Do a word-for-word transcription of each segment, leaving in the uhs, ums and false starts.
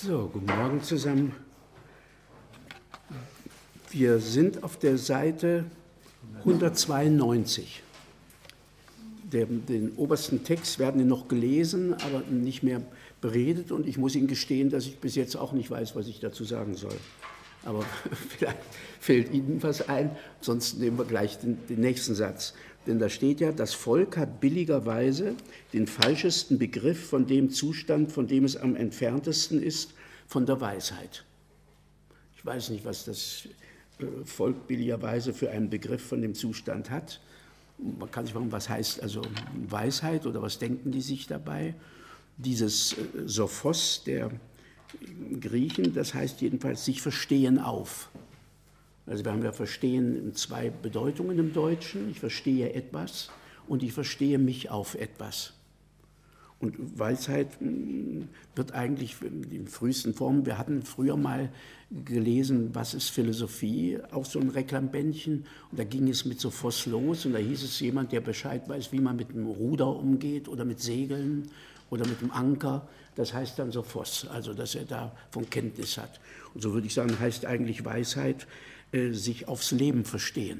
So, guten Morgen zusammen. Wir sind auf der Seite hundertzweiundneunzig. Der, den obersten Text werden wir noch gelesen, aber nicht mehr beredet. Und ich muss Ihnen gestehen, dass ich bis jetzt auch nicht weiß, was ich dazu sagen soll. Aber vielleicht fällt Ihnen was ein, sonst nehmen wir gleich den, den nächsten Satz. Denn da steht ja, das Volk hat billigerweise den falschesten Begriff von dem Zustand, von dem es am entferntesten ist, von der Weisheit. Ich weiß nicht, was das Volk billigerweise für einen Begriff von dem Zustand hat. Man kann sich fragen, was heißt also Weisheit oder was denken die sich dabei? Dieses Sophos der Griechen, das heißt jedenfalls sich verstehen auf. Also wir haben ja Verstehen in zwei Bedeutungen im Deutschen. Ich verstehe etwas und ich verstehe mich auf etwas. Und Weisheit wird eigentlich in frühesten Formen, wir hatten früher mal gelesen, was ist Philosophie, auch so ein Reklambändchen. Und da ging es mit Sophos los und da hieß es jemand, der Bescheid weiß, wie man mit einem Ruder umgeht oder mit Segeln oder mit einem Anker. Das heißt dann Sophos, also dass er davon Kenntnis hat. Und so würde ich sagen, heißt eigentlich Weisheit, äh, sich aufs Leben verstehen,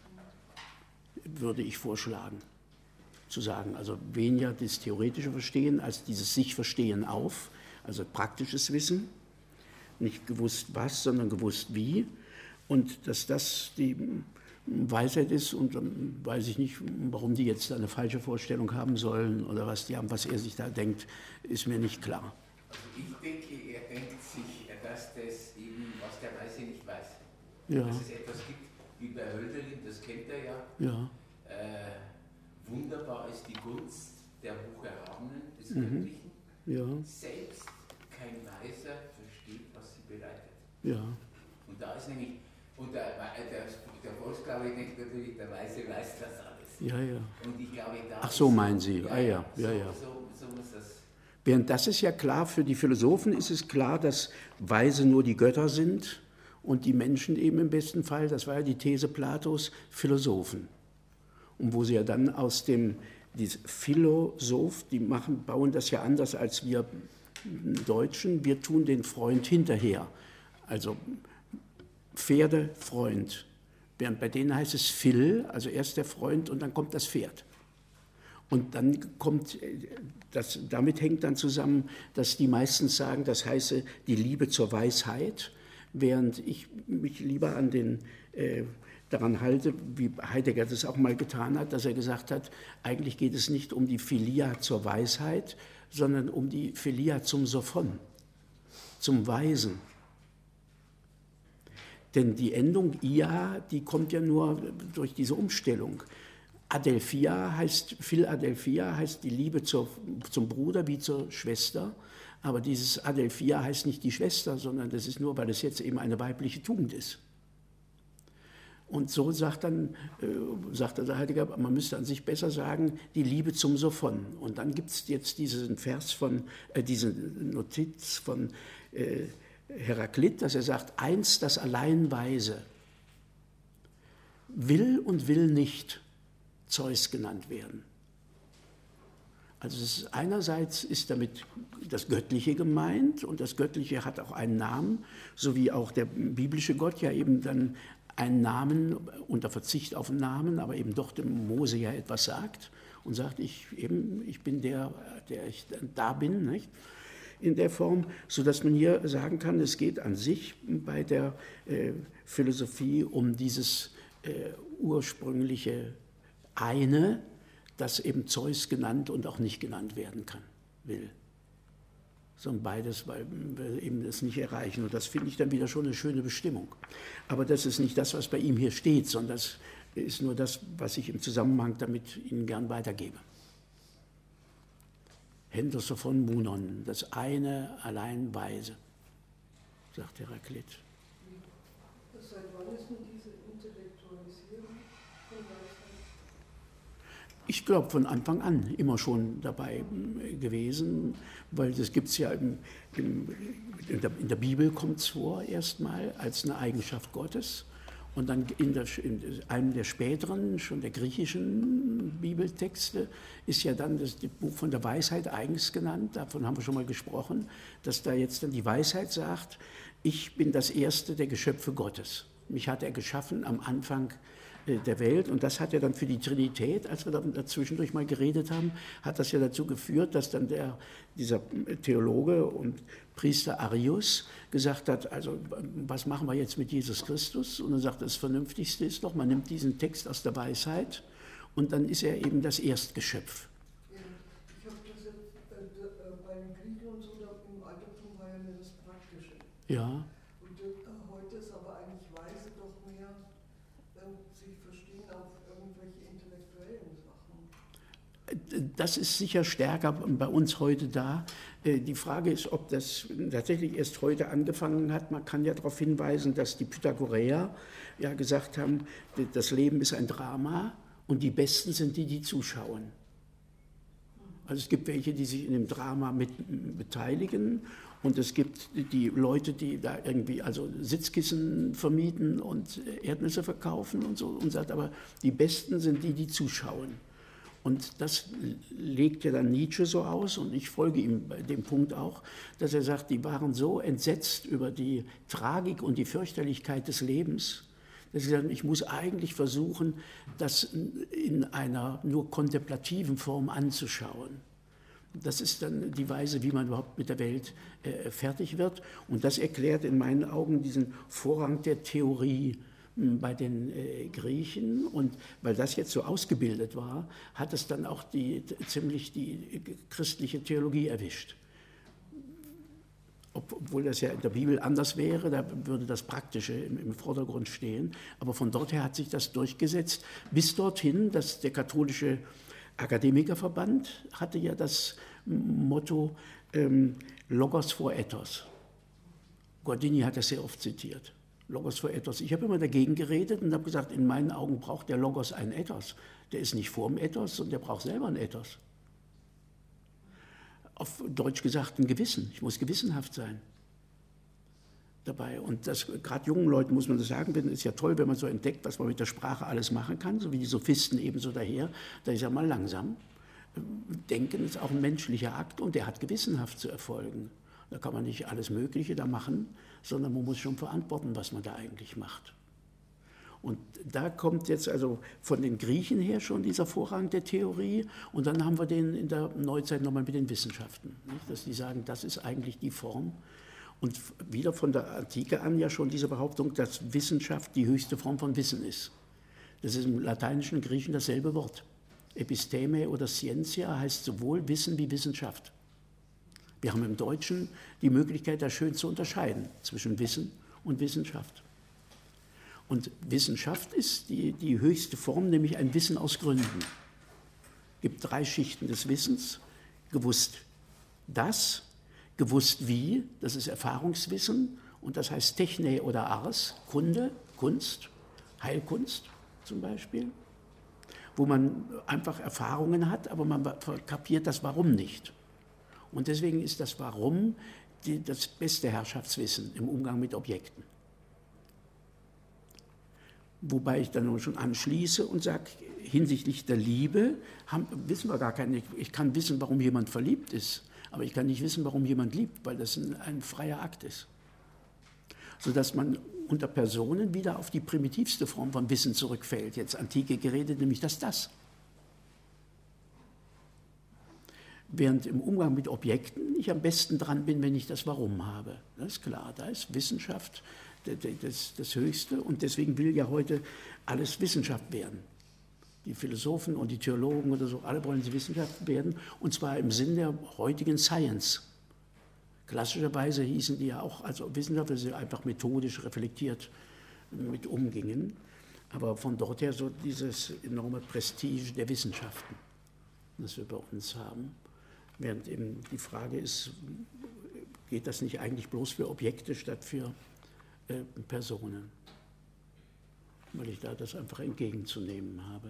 würde ich vorschlagen. Zu sagen, also weniger das theoretische Verstehen als dieses Sich-Verstehen auf, also praktisches Wissen, nicht gewusst was, sondern gewusst wie, und dass das die Weisheit ist, und dann weiß ich nicht, warum die jetzt eine falsche Vorstellung haben sollen oder was die haben, was er sich da denkt, ist mir nicht klar. Also ich denke, er denkt sich, dass das eben, was der Weise nicht weiß. Ja. Dass es etwas gibt, wie bei Hölderlin, das kennt er ja. Ja. Äh, Wunderbar ist die Gunst der Hocherhabenen, des Mhm. Göttlichen. Ja. Selbst kein Weiser versteht, was sie bereitet. Ja. Und da ist nämlich, und der, der, der Volksglaube denkt natürlich, der Weise weiß das alles. Ja, ja. Und ich glaube, da Ach so, ist, meinen Sie? Ja, Ah ja, so, ja, ja. So, so muss das. Während das ist ja klar, für die Philosophen ist es klar, dass Weise nur die Götter sind und die Menschen eben im besten Fall, das war ja die These Platos, Philosophen. Und wo sie ja dann aus dem dieses Philosoph, die machen, bauen das ja anders als wir Deutschen, wir tun den Freund hinterher. Also Pferde, Freund. Während bei denen heißt es Phil, also erst der Freund und dann kommt das Pferd. Und dann kommt, das, damit hängt dann zusammen, dass die meistens sagen, das heiße die Liebe zur Weisheit, während ich mich lieber an den äh, daran halte, wie Heidegger das auch mal getan hat, dass er gesagt hat, eigentlich geht es nicht um die Philia zur Weisheit, sondern um die Philia zum Sophon, zum Weisen. Denn die Endung ia, die kommt ja nur durch diese Umstellung. Adelphia heißt, Philadelphia heißt die Liebe zur, zum Bruder wie zur Schwester, aber dieses Adelphia heißt nicht die Schwester, sondern das ist nur, weil es jetzt eben eine weibliche Tugend ist. Und so sagt dann, äh, sagt der Heidegger, man müsste an sich besser sagen, die Liebe zum Sophon. Und dann gibt es jetzt diesen Vers von, äh, diese Notiz von äh, Heraklit, dass er sagt, eins, das allein Weise, will und will nicht Zeus genannt werden. Also es ist, einerseits ist damit das Göttliche gemeint und das Göttliche hat auch einen Namen, so wie auch der biblische Gott ja eben dann einen Namen, unter Verzicht auf einen Namen, aber eben doch dem Mose ja etwas sagt und sagt, ich, eben, ich bin der, der ich da bin, nicht? In der Form, sodass man hier sagen kann, es geht an sich bei der äh, Philosophie um dieses äh, ursprüngliche Eine, das eben Zeus genannt und auch nicht genannt werden kann, will. Sondern beides, weil wir eben das nicht erreichen. Und das finde ich dann wieder schon eine schöne Bestimmung. Aber das ist nicht das, was bei ihm hier steht, sondern das ist nur das, was ich im Zusammenhang damit Ihnen gern weitergebe. Henderson von Munon, das eine allein Weise, sagt Heraklit. Seit wann ist denn diese Intellektualisierung von Weisheit? Ich glaube, von Anfang an immer schon dabei gewesen, weil das gibt es ja im, im, in, der, in der Bibel kommt es vor erstmal als eine Eigenschaft Gottes Und dann in, der, in einem der späteren, schon der griechischen Bibeltexte, ist ja dann das Buch von der Weisheit eigens genannt, davon haben wir schon mal gesprochen, dass da jetzt dann die Weisheit sagt, ich bin das Erste der Geschöpfe Gottes. Mich hat er geschaffen am Anfang der Welt und das hat ja dann für die Trinität, als wir da zwischendurch mal geredet haben, hat das ja dazu geführt, dass dann der, dieser Theologe und Priester Arius gesagt hat, also was machen wir jetzt mit Jesus Christus? Und er sagt, das Vernünftigste ist doch, man nimmt diesen Text aus der Weisheit und dann ist er eben das Erstgeschöpf. Ja, ich habe das jetzt äh, bei den Griechen und so, da im Altertum war ja mehr das Praktische. Ja. Und äh, heute ist aber eigentlich Weise doch mehr, äh, Sie verstehen auf irgendwelche intellektuellen Sachen. Das ist sicher stärker bei uns heute da. Die Frage ist, ob das tatsächlich erst heute angefangen hat. Man kann ja darauf hinweisen, dass die Pythagoreer ja gesagt haben, das Leben ist ein Drama und die Besten sind die, die zuschauen. Also es gibt welche, die sich in dem Drama mit beteiligen und es gibt die Leute, die da irgendwie also Sitzkissen vermieten und Erdnüsse verkaufen und so und sagt, aber die Besten sind die, die zuschauen. Und das legt ja dann Nietzsche so aus, und ich folge ihm bei dem Punkt auch, dass er sagt, die waren so entsetzt über die Tragik und die Fürchterlichkeit des Lebens, dass sie sagen, ich muss eigentlich versuchen, das in einer nur kontemplativen Form anzuschauen. Das ist dann die Weise, wie man überhaupt mit der Welt äh, fertig wird. Und das erklärt in meinen Augen diesen Vorrang der Theorie bei den äh, Griechen, und weil das jetzt so ausgebildet war, hat es dann auch die, ziemlich die christliche Theologie erwischt. Ob, obwohl das ja in der Bibel anders wäre, da würde das Praktische im, im Vordergrund stehen, aber von dort her hat sich das durchgesetzt, bis dorthin, dass der katholische Akademikerverband hatte ja das Motto ähm, Logos vor Ethos. Guardini hat das sehr oft zitiert. Logos vor Ethos. Ich habe immer dagegen geredet und habe gesagt, in meinen Augen braucht der Logos einen Ethos. Der ist nicht vor dem Ethos, sondern der braucht selber einen Ethos. Auf Deutsch gesagt ein Gewissen. Ich muss gewissenhaft sein dabei. Und das, gerade jungen Leuten muss man das sagen, denn es ist ja toll, wenn man so entdeckt, was man mit der Sprache alles machen kann, so wie die Sophisten ebenso daher. Da ist ja mal langsam. Denken ist auch ein menschlicher Akt und der hat gewissenhaft zu erfolgen. Da kann man nicht alles Mögliche da machen, sondern man muss schon verantworten, was man da eigentlich macht. Und da kommt jetzt also von den Griechen her schon dieser Vorrang der Theorie, und dann haben wir den in der Neuzeit nochmal mit den Wissenschaften, nicht? Dass die sagen, das ist eigentlich die Form. Und wieder von der Antike an ja schon diese Behauptung, dass Wissenschaft die höchste Form von Wissen ist. Das ist im Lateinischen und Griechen dasselbe Wort. Episteme oder Scientia heißt sowohl Wissen wie Wissenschaft. Wir haben im Deutschen die Möglichkeit, da schön zu unterscheiden zwischen Wissen und Wissenschaft. Und Wissenschaft ist die, die höchste Form, nämlich ein Wissen aus Gründen. Es gibt drei Schichten des Wissens. Gewusst das, gewusst wie, das ist Erfahrungswissen, und das heißt Techne oder Ars, Kunde, Kunst, Heilkunst zum Beispiel, wo man einfach Erfahrungen hat, aber man kapiert das Warum nicht. Und deswegen ist das Warum die, das beste Herrschaftswissen im Umgang mit Objekten. Wobei ich dann schon anschließe und sage, hinsichtlich der Liebe haben, wissen wir gar keine. Ich kann wissen, warum jemand verliebt ist, aber ich kann nicht wissen, warum jemand liebt, weil das ein, ein freier Akt ist. Sodass man unter Personen wieder auf die primitivste Form von Wissen zurückfällt. Jetzt Antike geredet, nämlich das Das. Während im Umgang mit Objekten ich am besten dran bin, wenn ich das Warum habe. Das ist klar, da ist Wissenschaft das, das Höchste, und deswegen will ja heute alles Wissenschaft werden. Die Philosophen und die Theologen oder so, alle wollen sie Wissenschaft werden, und zwar im Sinn der heutigen Science. Klassischerweise hießen die ja auch also Wissenschaft, dass sie einfach methodisch reflektiert mit umgingen, aber von dort her so dieses enorme Prestige der Wissenschaften, das wir bei uns haben. Während eben die Frage ist, geht das nicht eigentlich bloß für Objekte statt für äh, Personen? Weil ich da das einfach entgegenzunehmen habe.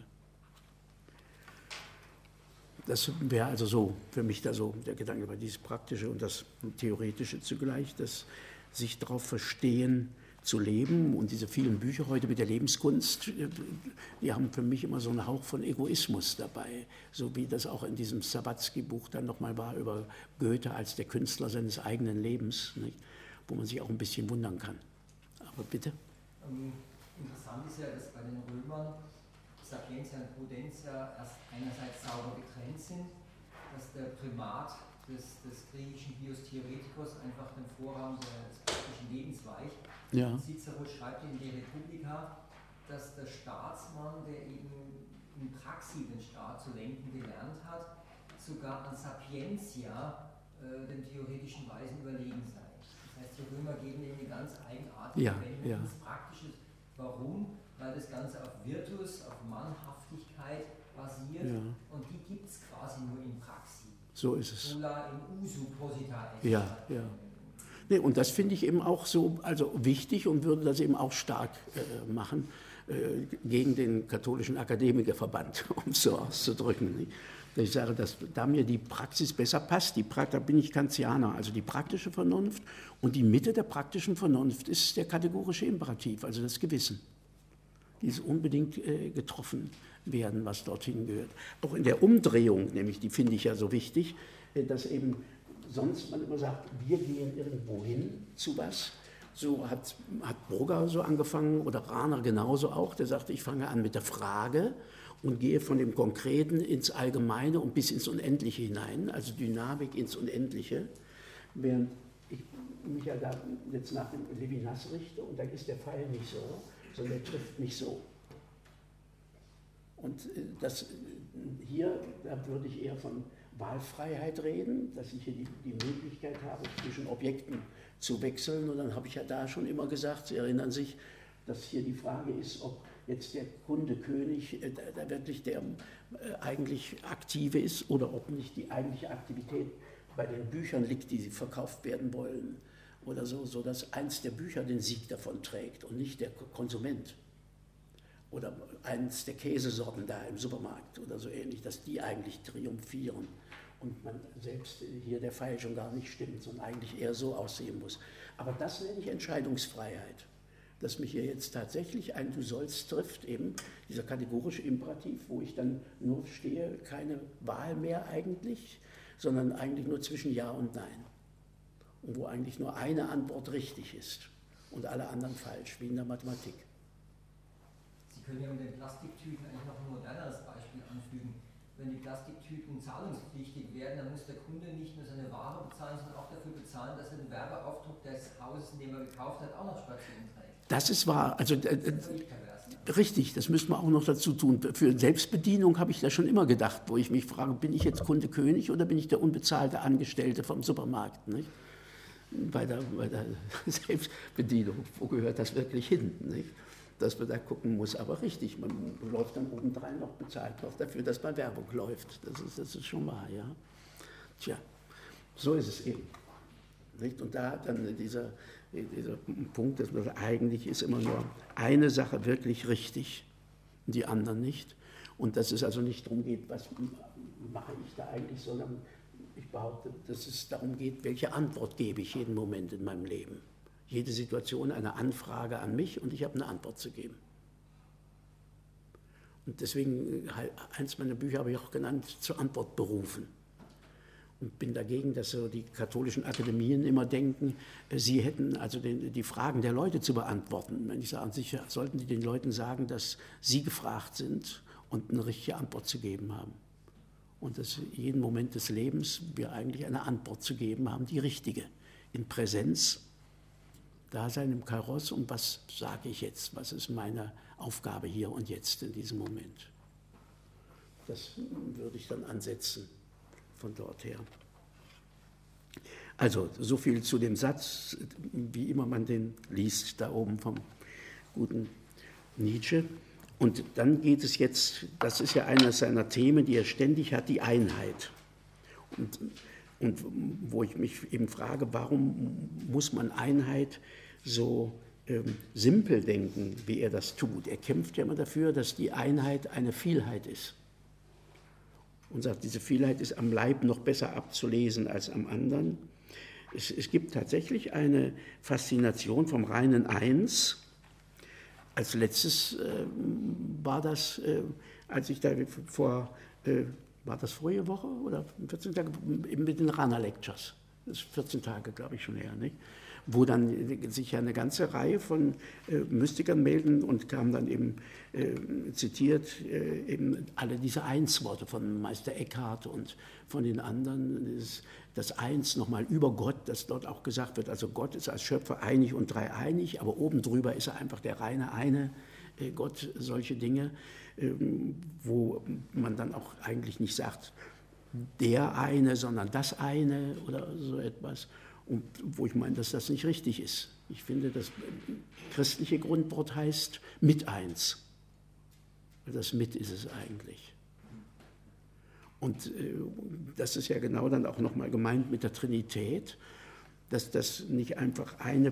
Das wäre also so für mich da so der Gedanke über dieses Praktische und das Theoretische zugleich, das sich darauf verstehen, zu leben. Und diese vielen Bücher heute mit der Lebenskunst, die haben für mich immer so einen Hauch von Egoismus dabei, so wie das auch in diesem Sawatzki-Buch dann nochmal war über Goethe als der Künstler seines eigenen Lebens, nicht? Wo man sich auch ein bisschen wundern kann. Aber bitte. Ähm, interessant ist ja, dass bei den Römern Sapientia und Prudentia erst einerseits sauber getrennt sind, dass der Primat des, des griechischen Bios Theoretikos einfach den Vorrang des praktischen Lebens weicht. Ja. Cicero schreibt in die Republika, dass der Staatsmann, der eben in Praxis den Staat zu lenken gelernt hat, sogar an Sapientia äh, den theoretischen Weisen überlegen sei. Das heißt, die Römer geben ihm eine ganz eigenartige ja, Wendung ja. ins Praktische. Warum? Weil das Ganze auf Virtus, auf Mannhaftigkeit basiert ja. und die gibt es quasi nur in Praxis. So ist es. Sola in usu posita est. Ja, ja. Nee, und das finde ich eben auch so also wichtig und würde das eben auch stark äh, machen äh, gegen den katholischen Akademikerverband, um es so auszudrücken. Nicht? Dass ich sage, dass da mir die Praxis besser passt, die pra da bin ich Kantianer, also die praktische Vernunft und die Mitte der praktischen Vernunft ist der kategorische Imperativ, also das Gewissen. Dieses unbedingt äh, getroffen werden, was dorthin gehört. Auch in der Umdrehung, nämlich, die finde ich ja so wichtig, äh, dass eben sonst man immer sagt, wir gehen irgendwo hin zu was. So hat, hat Brugger so angefangen oder Rahner genauso auch, der sagte, ich fange an mit der Frage und gehe von dem Konkreten ins Allgemeine und bis ins Unendliche hinein, also Dynamik ins Unendliche, während ich mich ja da jetzt nach dem Levinas richte und da ist der Pfeil nicht so, sondern der trifft mich so. Und das, hier, da würde ich eher von Wahlfreiheit reden, dass ich hier die, die Möglichkeit habe, zwischen Objekten zu wechseln. Und dann habe ich ja da schon immer gesagt, Sie erinnern sich, dass hier die Frage ist, ob jetzt der Kundekönig äh, da wirklich der äh, eigentlich Aktive ist oder ob nicht die eigentliche Aktivität bei den Büchern liegt, die verkauft werden wollen. Oder so, sodass eins der Bücher den Sieg davon trägt und nicht der Konsument. Oder eins der Käsesorten da im Supermarkt oder so ähnlich, dass die eigentlich triumphieren. Und man selbst hier der Pfeil schon gar nicht stimmt, sondern eigentlich eher so aussehen muss. Aber das nenne ich Entscheidungsfreiheit. Dass mich hier jetzt tatsächlich ein Du sollst trifft, eben dieser kategorische Imperativ, wo ich dann nur stehe, keine Wahl mehr eigentlich, sondern eigentlich nur zwischen Ja und Nein. Und wo eigentlich nur eine Antwort richtig ist und alle anderen falsch, wie in der Mathematik. Sie können ja mit den Plastiktüten eigentlich noch ein moderneres Beispiel anfügen. Wenn die Plastiktüten zahlungspflichtig werden, dann muss der Kunde nicht nur seine Ware bezahlen, sondern auch dafür bezahlen, dass er den Werbeaufdruck des Hauses, in dem er gekauft hat, auch noch spazieren trägt. Das ist wahr. Also, das ist völlig pervers, ne? Richtig, das müssen wir auch noch dazu tun. Für Selbstbedienung habe ich da schon immer gedacht, wo ich mich frage, bin ich jetzt Kunde König oder bin ich der unbezahlte Angestellte vom Supermarkt? Nicht? Bei, der, bei der Selbstbedienung, wo gehört das wirklich hin? Nicht? Dass man da gucken muss, aber richtig, man läuft dann obendrein noch bezahlt noch dafür, dass man Werbung läuft. Das ist, das ist schon wahr, ja. Tja, so ist es eben. Nicht? Und da dann dieser, dieser Punkt, dass man eigentlich ist immer nur eine Sache wirklich richtig, die anderen nicht. Und dass es also nicht darum geht, was mache ich da eigentlich, sondern ich behaupte, dass es darum geht, welche Antwort gebe ich jeden Moment in meinem Leben. Jede Situation eine Anfrage an mich und ich habe eine Antwort zu geben. Und deswegen, eins meiner Bücher habe ich auch genannt, zur Antwort berufen. Und bin dagegen, dass so die katholischen Akademien immer denken, sie hätten also den, die Fragen der Leute zu beantworten. Wenn ich sage, sicher sollten die den Leuten sagen, dass sie gefragt sind und eine richtige Antwort zu geben haben. Und dass jeden Moment des Lebens wir eigentlich eine Antwort zu geben haben, die richtige. In Präsenz, Dasein im Kairos und was sage ich jetzt, was ist meine Aufgabe hier und jetzt in diesem Moment. Das würde ich dann ansetzen von dort her. Also so viel zu dem Satz, wie immer man den liest, da oben vom guten Nietzsche. Und dann geht es jetzt, das ist ja eines seiner Themen, die er ständig hat, die Einheit. Und, und wo ich mich eben frage, warum muss man Einheit so ähm, simpel denken, wie er das tut? Er kämpft ja immer dafür, dass die Einheit eine Vielheit ist. Und sagt, diese Vielheit ist am Leib noch besser abzulesen als am anderen. es, es gibt tatsächlich eine Faszination vom reinen Eins. Als letztes äh, war das, äh, als ich da vor, äh, war das vorige Woche oder vierzehn Tage, eben mit den Rana Lectures, das ist vierzehn Tage, glaube ich, schon her, nicht? Wo dann sich ja eine ganze Reihe von äh, Mystikern melden und kam dann eben äh, zitiert, äh, eben alle diese Einsworte von Meister Eckhart und von den anderen, das, das Eins nochmal über Gott, das dort auch gesagt wird, also Gott ist als Schöpfer einig und dreieinig, aber oben drüber ist er einfach der reine eine äh, Gott, solche Dinge, äh, wo man dann auch eigentlich nicht sagt, der eine, sondern das eine oder so etwas. Und wo ich meine, dass das nicht richtig ist. Ich finde, das christliche Grundwort heißt mit eins. Das mit ist es eigentlich. Und äh, das ist ja genau dann auch nochmal gemeint mit der Trinität, dass das nicht einfach eine,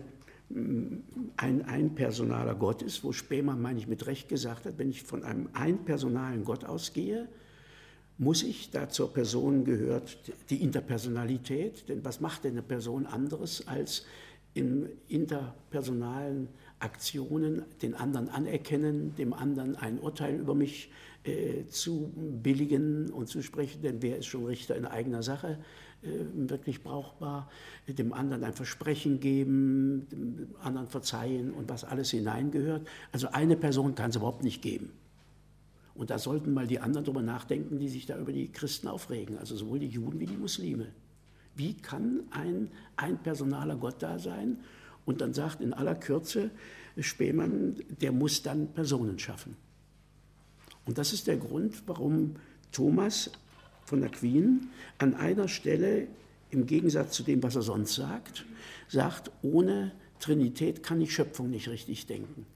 ein einpersonaler Gott ist, wo Spemann, meine ich, mit Recht gesagt hat, wenn ich von einem einpersonalen Gott ausgehe, muss ich, da zur Person gehört die Interpersonalität, denn was macht denn eine Person anderes, als in interpersonalen Aktionen den anderen anerkennen, dem anderen ein Urteil über mich äh, zu billigen und zu sprechen, denn wer ist schon Richter in eigener Sache, äh, wirklich brauchbar, dem anderen ein Versprechen geben, dem anderen verzeihen und was alles hineingehört. Also eine Person kann es überhaupt nicht geben. Und da sollten mal die anderen darüber nachdenken, die sich da über die Christen aufregen, also sowohl die Juden wie die Muslime. Wie kann ein einpersonaler Gott da sein? Und dann sagt in aller Kürze Spemann, der muss dann Personen schaffen. Und das ist der Grund, warum Thomas von Aquin an einer Stelle, im Gegensatz zu dem, was er sonst sagt, sagt, ohne Trinität kann ich Schöpfung nicht richtig denken.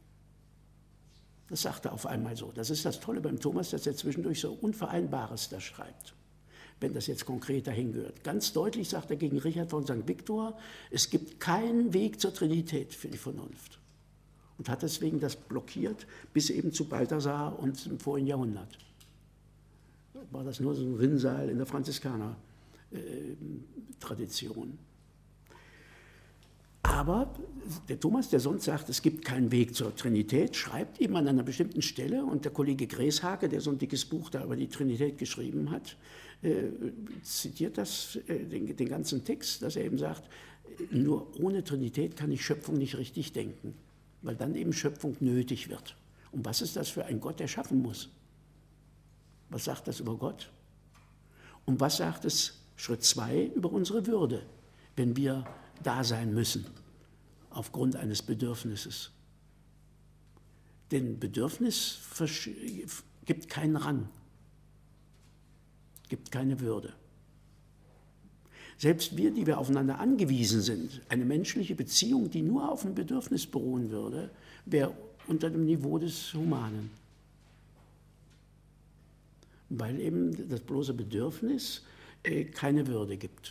Das sagt er auf einmal so. Das ist das Tolle beim Thomas, dass er zwischendurch so Unvereinbares da schreibt, wenn das jetzt konkret dahin gehört. Ganz deutlich sagt er gegen Richard von Sankt Viktor, es gibt keinen Weg zur Trinität für die Vernunft. Und hat deswegen das blockiert, bis eben zu Balthasar und im vorigen Jahrhundert. War das nur so ein Rinnsal in der Franziskaner-Tradition. Aber der Thomas, der sonst sagt, es gibt keinen Weg zur Trinität, schreibt eben an einer bestimmten Stelle, und der Kollege Greshake, der so ein dickes Buch da über die Trinität geschrieben hat, äh, zitiert das, äh, den, den ganzen Text, dass er eben sagt, nur ohne Trinität kann ich Schöpfung nicht richtig denken, weil dann eben Schöpfung nötig wird. Und was ist das für ein Gott, der schaffen muss? Was sagt das über Gott? Und was sagt es, Schritt zwei, über unsere Würde, wenn wir da sein müssen, aufgrund eines Bedürfnisses. Denn Bedürfnis gibt keinen Rang, gibt keine Würde. Selbst wir, die wir aufeinander angewiesen sind, eine menschliche Beziehung, die nur auf dem Bedürfnis beruhen würde, wäre unter dem Niveau des Humanen. Weil eben das bloße Bedürfnis äh, keine Würde gibt.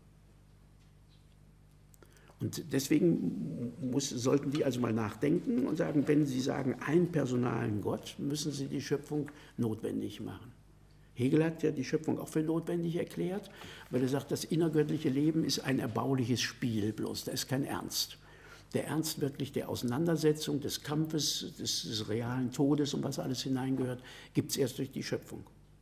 Und deswegen muss, sollten die also mal nachdenken und sagen, wenn sie sagen, einen personalen Gott, müssen sie die Schöpfung notwendig machen. Hegel hat ja die Schöpfung auch für notwendig erklärt, weil er sagt, das innergöttliche Leben ist ein erbauliches Spiel bloß, da ist kein Ernst. Der Ernst wirklich der Auseinandersetzung, des Kampfes, des, des realen Todes und was alles hineingehört, gibt es erst durch die Schöpfung.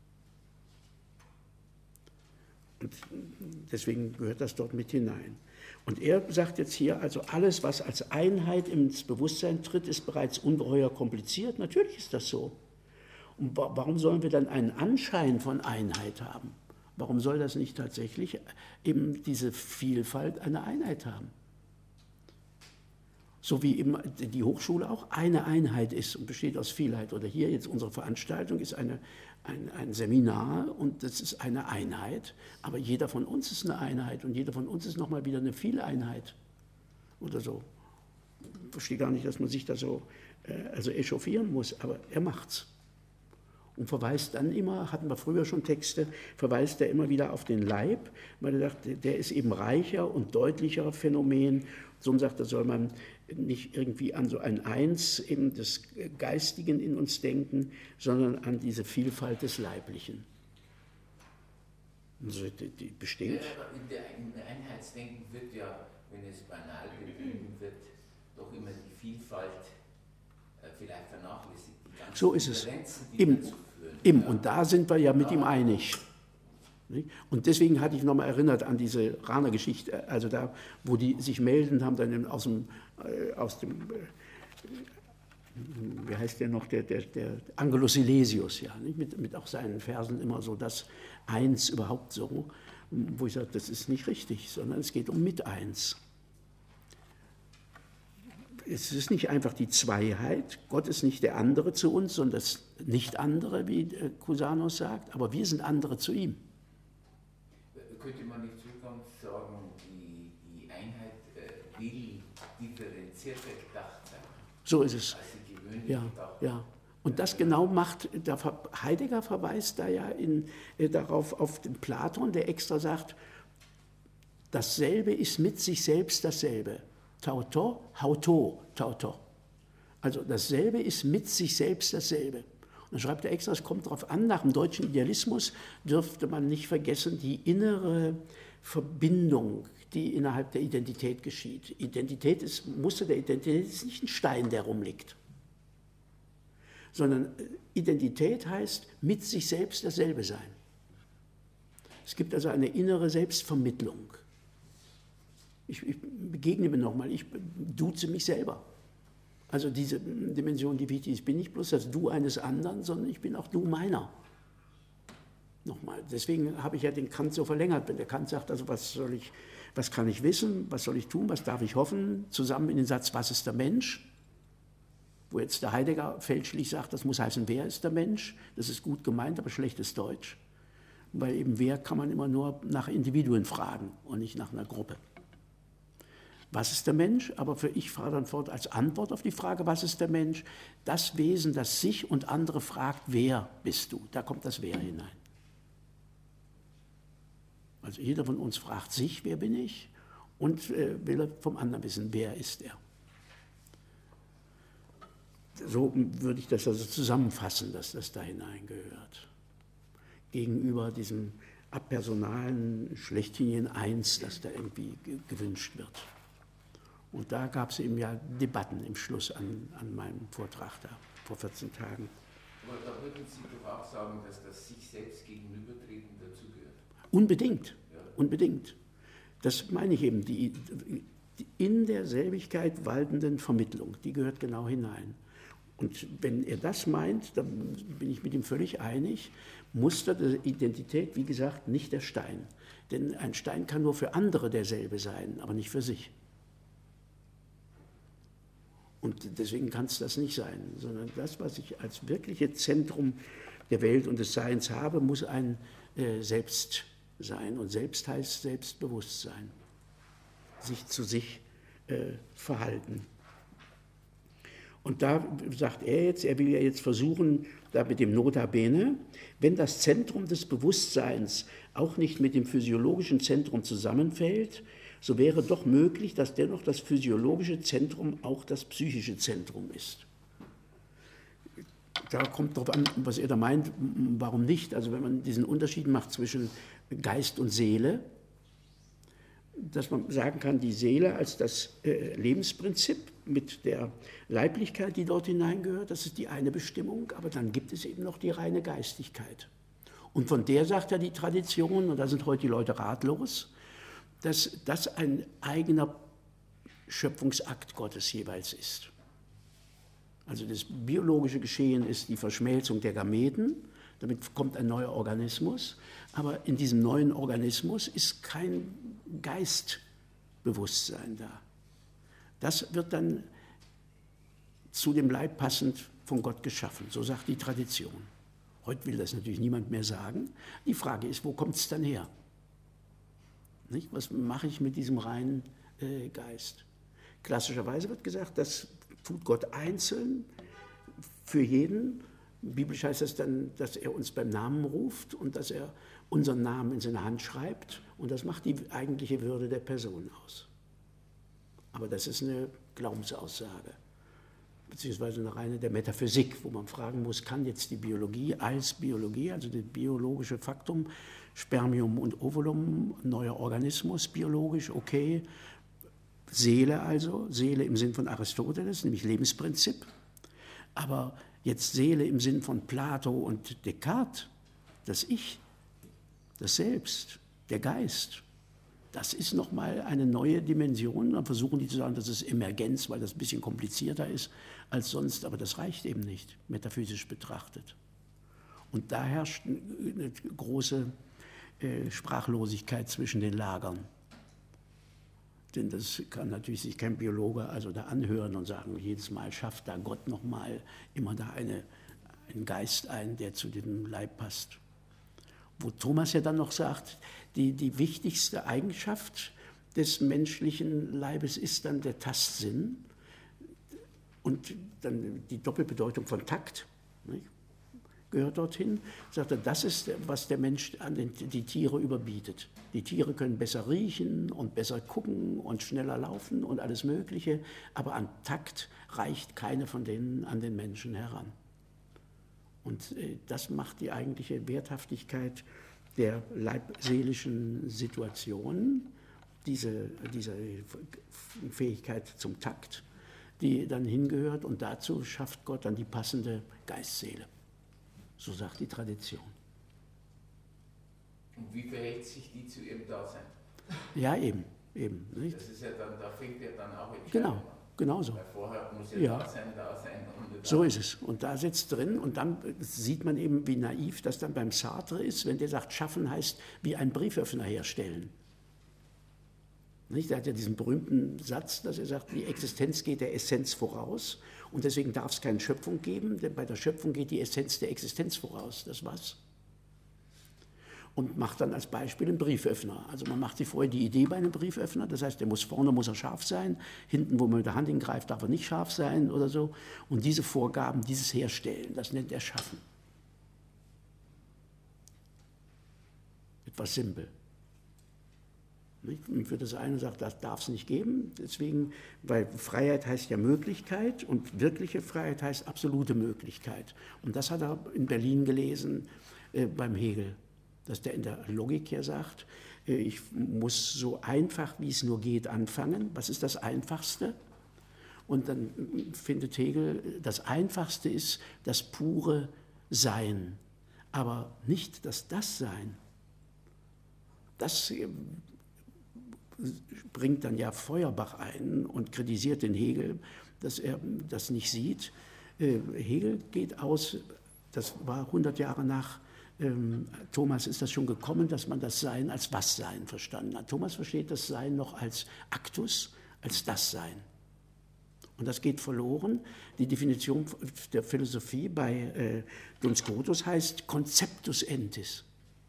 Und deswegen gehört das dort mit hinein. Und er sagt jetzt hier, also alles, was als Einheit ins Bewusstsein tritt, ist bereits ungeheuer kompliziert. Natürlich ist das so. Und warum sollen wir dann einen Anschein von Einheit haben? Warum soll das nicht tatsächlich eben diese Vielfalt eine Einheit haben? So wie eben die Hochschule auch eine Einheit ist und besteht aus Vielheit. Oder hier jetzt unsere Veranstaltung ist eine, ein, ein Seminar und das ist eine Einheit. Aber jeder von uns ist eine Einheit und jeder von uns ist nochmal wieder eine Vieleinheit. Oder so. Ich verstehe gar nicht, dass man sich da so äh, also echauffieren muss, aber er macht's. Und verweist dann immer, hatten wir früher schon Texte, verweist er immer wieder auf den Leib, weil er sagt, der ist eben reicher und deutlicher Phänomen. So sagt er, soll man nicht irgendwie an so ein Eins eben des Geistigen in uns denken, sondern an diese Vielfalt des Leiblichen. Also die, die besteht. Ja, aber in der, im Einheitsdenken wird ja, wenn es banal betrieben wird, doch immer die Vielfalt äh, vielleicht vernachlässigt. Die ganzen So ist es. Differenzen, die Eben, dazu führen. eben. Ja. Und da sind wir ja mit ihm einig. Und deswegen hatte ich nochmal erinnert an diese Rana-Geschichte, also da, wo die sich melden, haben dann aus dem, äh, aus dem äh, wie heißt der noch, der, der, der Angelus Silesius, ja, nicht? Mit, mit auch seinen Versen immer so das Eins überhaupt so, wo ich sage, das ist nicht richtig, sondern es geht um Mit-Eins. Es ist nicht einfach die Zweiheit, Gott ist nicht der andere zu uns, sondern das Nicht-Andere, wie Cusanus sagt, aber wir sind andere zu ihm. Könnte man nicht sogar sagen, die, die Einheit äh, will differenzierter gedacht sein? So ist es. Als sie gewöhnlich Ja, gedacht ja. Und das genau macht, der Heidegger verweist da ja in, äh, darauf auf den Platon, der extra sagt, dasselbe ist mit sich selbst dasselbe. Tauto, hauto, tauto. Also dasselbe ist mit sich selbst dasselbe. Und dann schreibt er extra, es kommt darauf an, nach dem deutschen Idealismus dürfte man nicht vergessen, die innere Verbindung, die innerhalb der Identität geschieht. Identität ist, Muster der Identität ist nicht ein Stein, der rumliegt. Sondern Identität heißt, mit sich selbst dasselbe sein. Es gibt also eine innere Selbstvermittlung. Ich, ich begegne mir nochmal, ich duze mich selber. Also diese Dimension, die wichtig ist, ich bin nicht bloß das Du eines anderen, sondern ich bin auch Du meiner. Nochmal, deswegen habe ich ja den Kant so verlängert, wenn der Kant sagt, also was soll ich, was kann ich wissen, was soll ich tun, was darf ich hoffen, zusammen in den Satz, was ist der Mensch? Wo jetzt der Heidegger fälschlich sagt, das muss heißen, wer ist der Mensch? Das ist gut gemeint, aber schlechtes Deutsch. Weil eben wer kann man immer nur nach Individuen fragen und nicht nach einer Gruppe. Was ist der Mensch? Aber für ich fahre dann fort als Antwort auf die Frage, was ist der Mensch? Das Wesen, das sich und andere fragt, wer bist du? Da kommt das Wer hinein. Also jeder von uns fragt sich, wer bin ich? Und äh, will vom anderen wissen, wer ist er? So würde ich das also zusammenfassen, dass das da hineingehört. Gegenüber diesem apersonalen schlechthin Eins, das da irgendwie gewünscht wird. Und da gab es eben ja Debatten im Schluss an, an meinem Vortrag da, vor vierzehn Tagen. Aber da würden Sie doch auch sagen, dass das sich selbst gegenübertreten dazugehört. Unbedingt, Ja. unbedingt. Das meine ich eben, die, die in der Selbigkeit waltenden Vermittlung, die gehört genau hinein. Und wenn er das meint, dann bin ich mit ihm völlig einig, Muster der Identität, wie gesagt, nicht der Stein. Denn ein Stein kann nur für andere derselbe sein, aber nicht für sich. Und deswegen kann es das nicht sein, sondern das, was ich als wirkliche Zentrum der Welt und des Seins habe, muss ein äh, Selbst sein. Und Selbst heißt Selbstbewusstsein, sich zu sich äh, verhalten. Und da sagt er jetzt, er will ja jetzt versuchen, da mit dem Notabene, wenn das Zentrum des Bewusstseins auch nicht mit dem physiologischen Zentrum zusammenfällt, so wäre doch möglich, dass dennoch das physiologische Zentrum auch das psychische Zentrum ist. Da kommt darauf an, was er da meint, warum nicht. Also wenn man diesen Unterschied macht zwischen Geist und Seele, dass man sagen kann, die Seele als das äh, Lebensprinzip mit der Leiblichkeit, die dort hineingehört, das ist die eine Bestimmung, aber dann gibt es eben noch die reine Geistigkeit. Und von der sagt ja die Tradition, und da sind heute die Leute ratlos, dass das ein eigener Schöpfungsakt Gottes jeweils ist. Also das biologische Geschehen ist die Verschmelzung der Gameten, damit kommt ein neuer Organismus, aber in diesem neuen Organismus ist kein Geistbewusstsein da. Das wird dann zu dem Leib passend von Gott geschaffen, so sagt die Tradition. Heute will das natürlich niemand mehr sagen. Die Frage ist, wo kommt es dann her? Nicht? Was mache ich mit diesem reinen äh, Geist? Klassischerweise wird gesagt, das tut Gott einzeln für jeden. Biblisch heißt das dann, dass er uns beim Namen ruft und dass er unseren Namen in seine Hand schreibt. Und das macht die eigentliche Würde der Person aus. Aber das ist eine Glaubensaussage. beziehungsweise eine reine der Metaphysik, wo man fragen muss, kann jetzt die Biologie als Biologie, also das biologische Faktum, Spermium und Ovulum, neuer Organismus, biologisch, okay, Seele also, Seele im Sinn von Aristoteles, nämlich Lebensprinzip, aber jetzt Seele im Sinn von Plato und Descartes, das Ich, das Selbst, der Geist, das ist nochmal eine neue Dimension. Dann versuchen die zu sagen, das ist Emergenz, weil das ein bisschen komplizierter ist als sonst, aber das reicht eben nicht, metaphysisch betrachtet. Und da herrscht eine große äh, Sprachlosigkeit zwischen den Lagern. Denn das kann natürlich sich kein Biologe also da anhören und sagen, jedes Mal schafft da Gott nochmal immer da eine, einen Geist ein, der zu dem Leib passt. Wo Thomas ja dann noch sagt, die, die wichtigste Eigenschaft des menschlichen Leibes ist dann der Tastsinn und dann die Doppelbedeutung von Takt, nicht, gehört dorthin. Sagt er, das ist, was der Mensch an den, die Tiere überbietet. Die Tiere können besser riechen und besser gucken und schneller laufen und alles Mögliche, aber an Takt reicht keine von denen an den Menschen heran. Und äh, das macht die eigentliche Werthaftigkeit der leibseelischen Situation, diese, diese Fähigkeit zum Takt, die dann hingehört, und dazu schafft Gott dann die passende Geistseele. So sagt die Tradition. Und wie verhält sich die zu ihrem Dasein? Ja, eben, eben. Nicht? Das ist ja dann, da fängt ja dann auch Entscheidung Genau, an. genau so. Weil vorher muss ja, Ja. da sein, da sein und da. So ist es. Und da sitzt drin, und dann sieht man eben, wie naiv das dann beim Sartre ist, wenn der sagt, schaffen heißt wie ein Brieföffner herstellen. Nicht? Er hat ja diesen berühmten Satz, dass er sagt, die Existenz geht der Essenz voraus und deswegen darf es keine Schöpfung geben, denn bei der Schöpfung geht die Essenz der Existenz voraus. Das war's. Und macht dann als Beispiel einen Brieföffner. Also man macht sich vorher die Idee bei einem Brieföffner, das heißt, der muss vorne muss er scharf sein, hinten, wo man mit der Hand hingreift, darf er nicht scharf sein oder so. Und diese Vorgaben, dieses Herstellen, das nennt er Schaffen. Etwas simpel. Und für das eine sagt, das darf es nicht geben, deswegen, weil Freiheit heißt ja Möglichkeit und wirkliche Freiheit heißt absolute Möglichkeit. Und das hat er in Berlin gelesen äh, beim Hegel, dass der in der Logik ja sagt, äh, ich muss so einfach wie es nur geht anfangen. Was ist das Einfachste? Und dann findet Hegel, das Einfachste ist das pure Sein, aber nicht das Das-Sein. Das äh, bringt dann ja Feuerbach ein und kritisiert den Hegel, dass er das nicht sieht. Äh, Hegel geht aus, das war hundert Jahre nach ähm, Thomas ist das schon gekommen, dass man das Sein als Was-Sein verstanden hat. Thomas versteht das Sein noch als Aktus, als das Sein. Und das geht verloren. Die Definition der Philosophie bei äh, Duns Scotus heißt Conceptus Entis.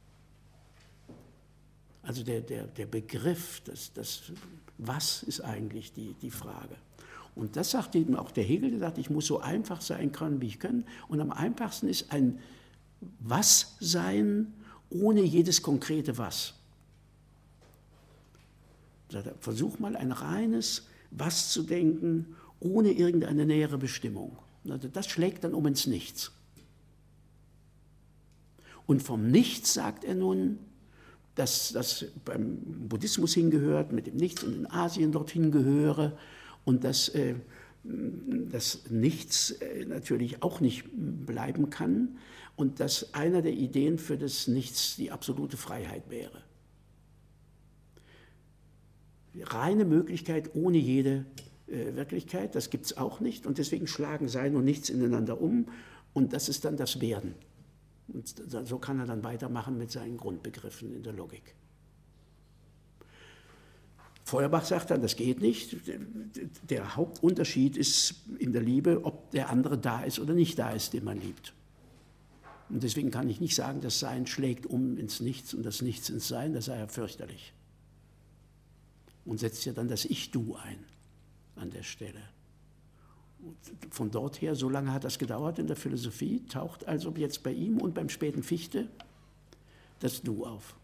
Also der, der, der Begriff, das, das Was ist eigentlich die, die Frage. Und das sagt eben auch der Hegel, der sagt, ich muss so einfach sein können, wie ich kann. Und am einfachsten ist ein Was sein ohne jedes konkrete Was. Versuch mal ein reines Was zu denken, ohne irgendeine nähere Bestimmung. Das schlägt dann um ins Nichts. Und vom Nichts sagt er nun, dass das beim Buddhismus hingehört, mit dem Nichts und in Asien dorthin gehöre und dass äh, das Nichts äh, natürlich auch nicht bleiben kann und dass einer der Ideen für das Nichts die absolute Freiheit wäre. Reine Möglichkeit ohne jede äh, Wirklichkeit, das gibt es auch nicht und deswegen schlagen Sein und Nichts ineinander um und das ist dann das Werden. Und so kann er dann weitermachen mit seinen Grundbegriffen in der Logik. Feuerbach sagt dann, das geht nicht. Der Hauptunterschied ist in der Liebe, ob der andere da ist oder nicht da ist, den man liebt. Und deswegen kann ich nicht sagen, das Sein schlägt um ins Nichts und das Nichts ins Sein, das sei ja fürchterlich. Und setzt ja dann das Ich-Du ein an der Stelle. Von dort her, so lange hat das gedauert in der Philosophie, taucht also jetzt bei ihm und beim späten Fichte das Du auf.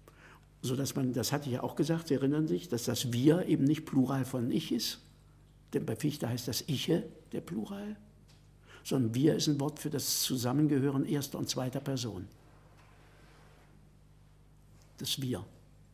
Sodass man, das hatte ich ja auch gesagt, Sie erinnern sich, dass das Wir eben nicht Plural von Ich ist, denn bei Fichte heißt das Iche, der Plural, sondern wir ist ein Wort für das Zusammengehören erster und zweiter Person. Das Wir.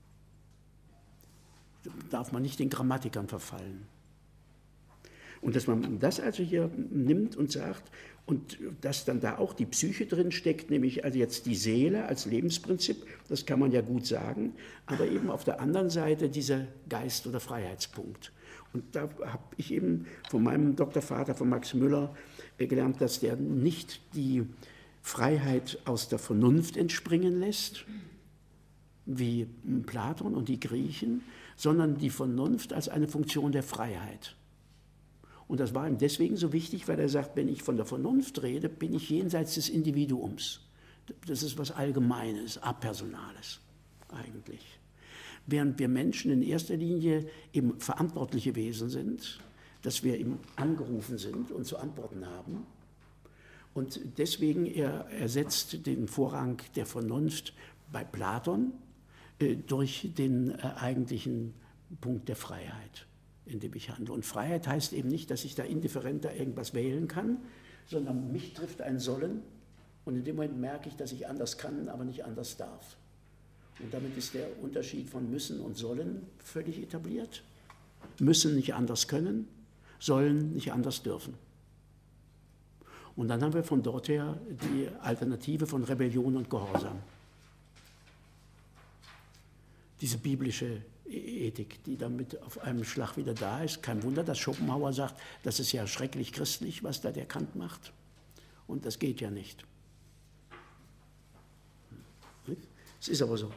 Da darf man nicht den Grammatikern verfallen. Und dass man das also hier nimmt und sagt, und dass dann da auch die Psyche drin steckt, nämlich also jetzt die Seele als Lebensprinzip, das kann man ja gut sagen, aber eben auf der anderen Seite dieser Geist- oder Freiheitspunkt. Und da habe ich eben von meinem Doktorvater, von Max Müller, gelernt, dass der nicht die Freiheit aus der Vernunft entspringen lässt, wie Platon und die Griechen, sondern die Vernunft als eine Funktion der Freiheit. Und das war ihm deswegen so wichtig, weil er sagt, wenn ich von der Vernunft rede, bin ich jenseits des Individuums. Das ist was Allgemeines, Apersonales eigentlich. Während wir Menschen in erster Linie eben verantwortliche Wesen sind, dass wir eben angerufen sind und zu antworten haben. Und deswegen er ersetzt den Vorrang der Vernunft bei Platon äh, durch den äh, eigentlichen Punkt der Freiheit, in dem ich handle. Und Freiheit heißt eben nicht, dass ich da indifferenter irgendwas wählen kann, sondern mich trifft ein Sollen und in dem Moment merke ich, dass ich anders kann, aber nicht anders darf. Und damit ist der Unterschied von müssen und sollen völlig etabliert. Müssen nicht anders können, sollen nicht anders dürfen. Und dann haben wir von dort her die Alternative von Rebellion und Gehorsam. Diese biblische Ethik, die damit auf einem Schlag wieder da ist. Kein Wunder, dass Schopenhauer sagt, das ist ja schrecklich christlich, was da der Kant macht. Und das geht ja nicht. Es ist aber so.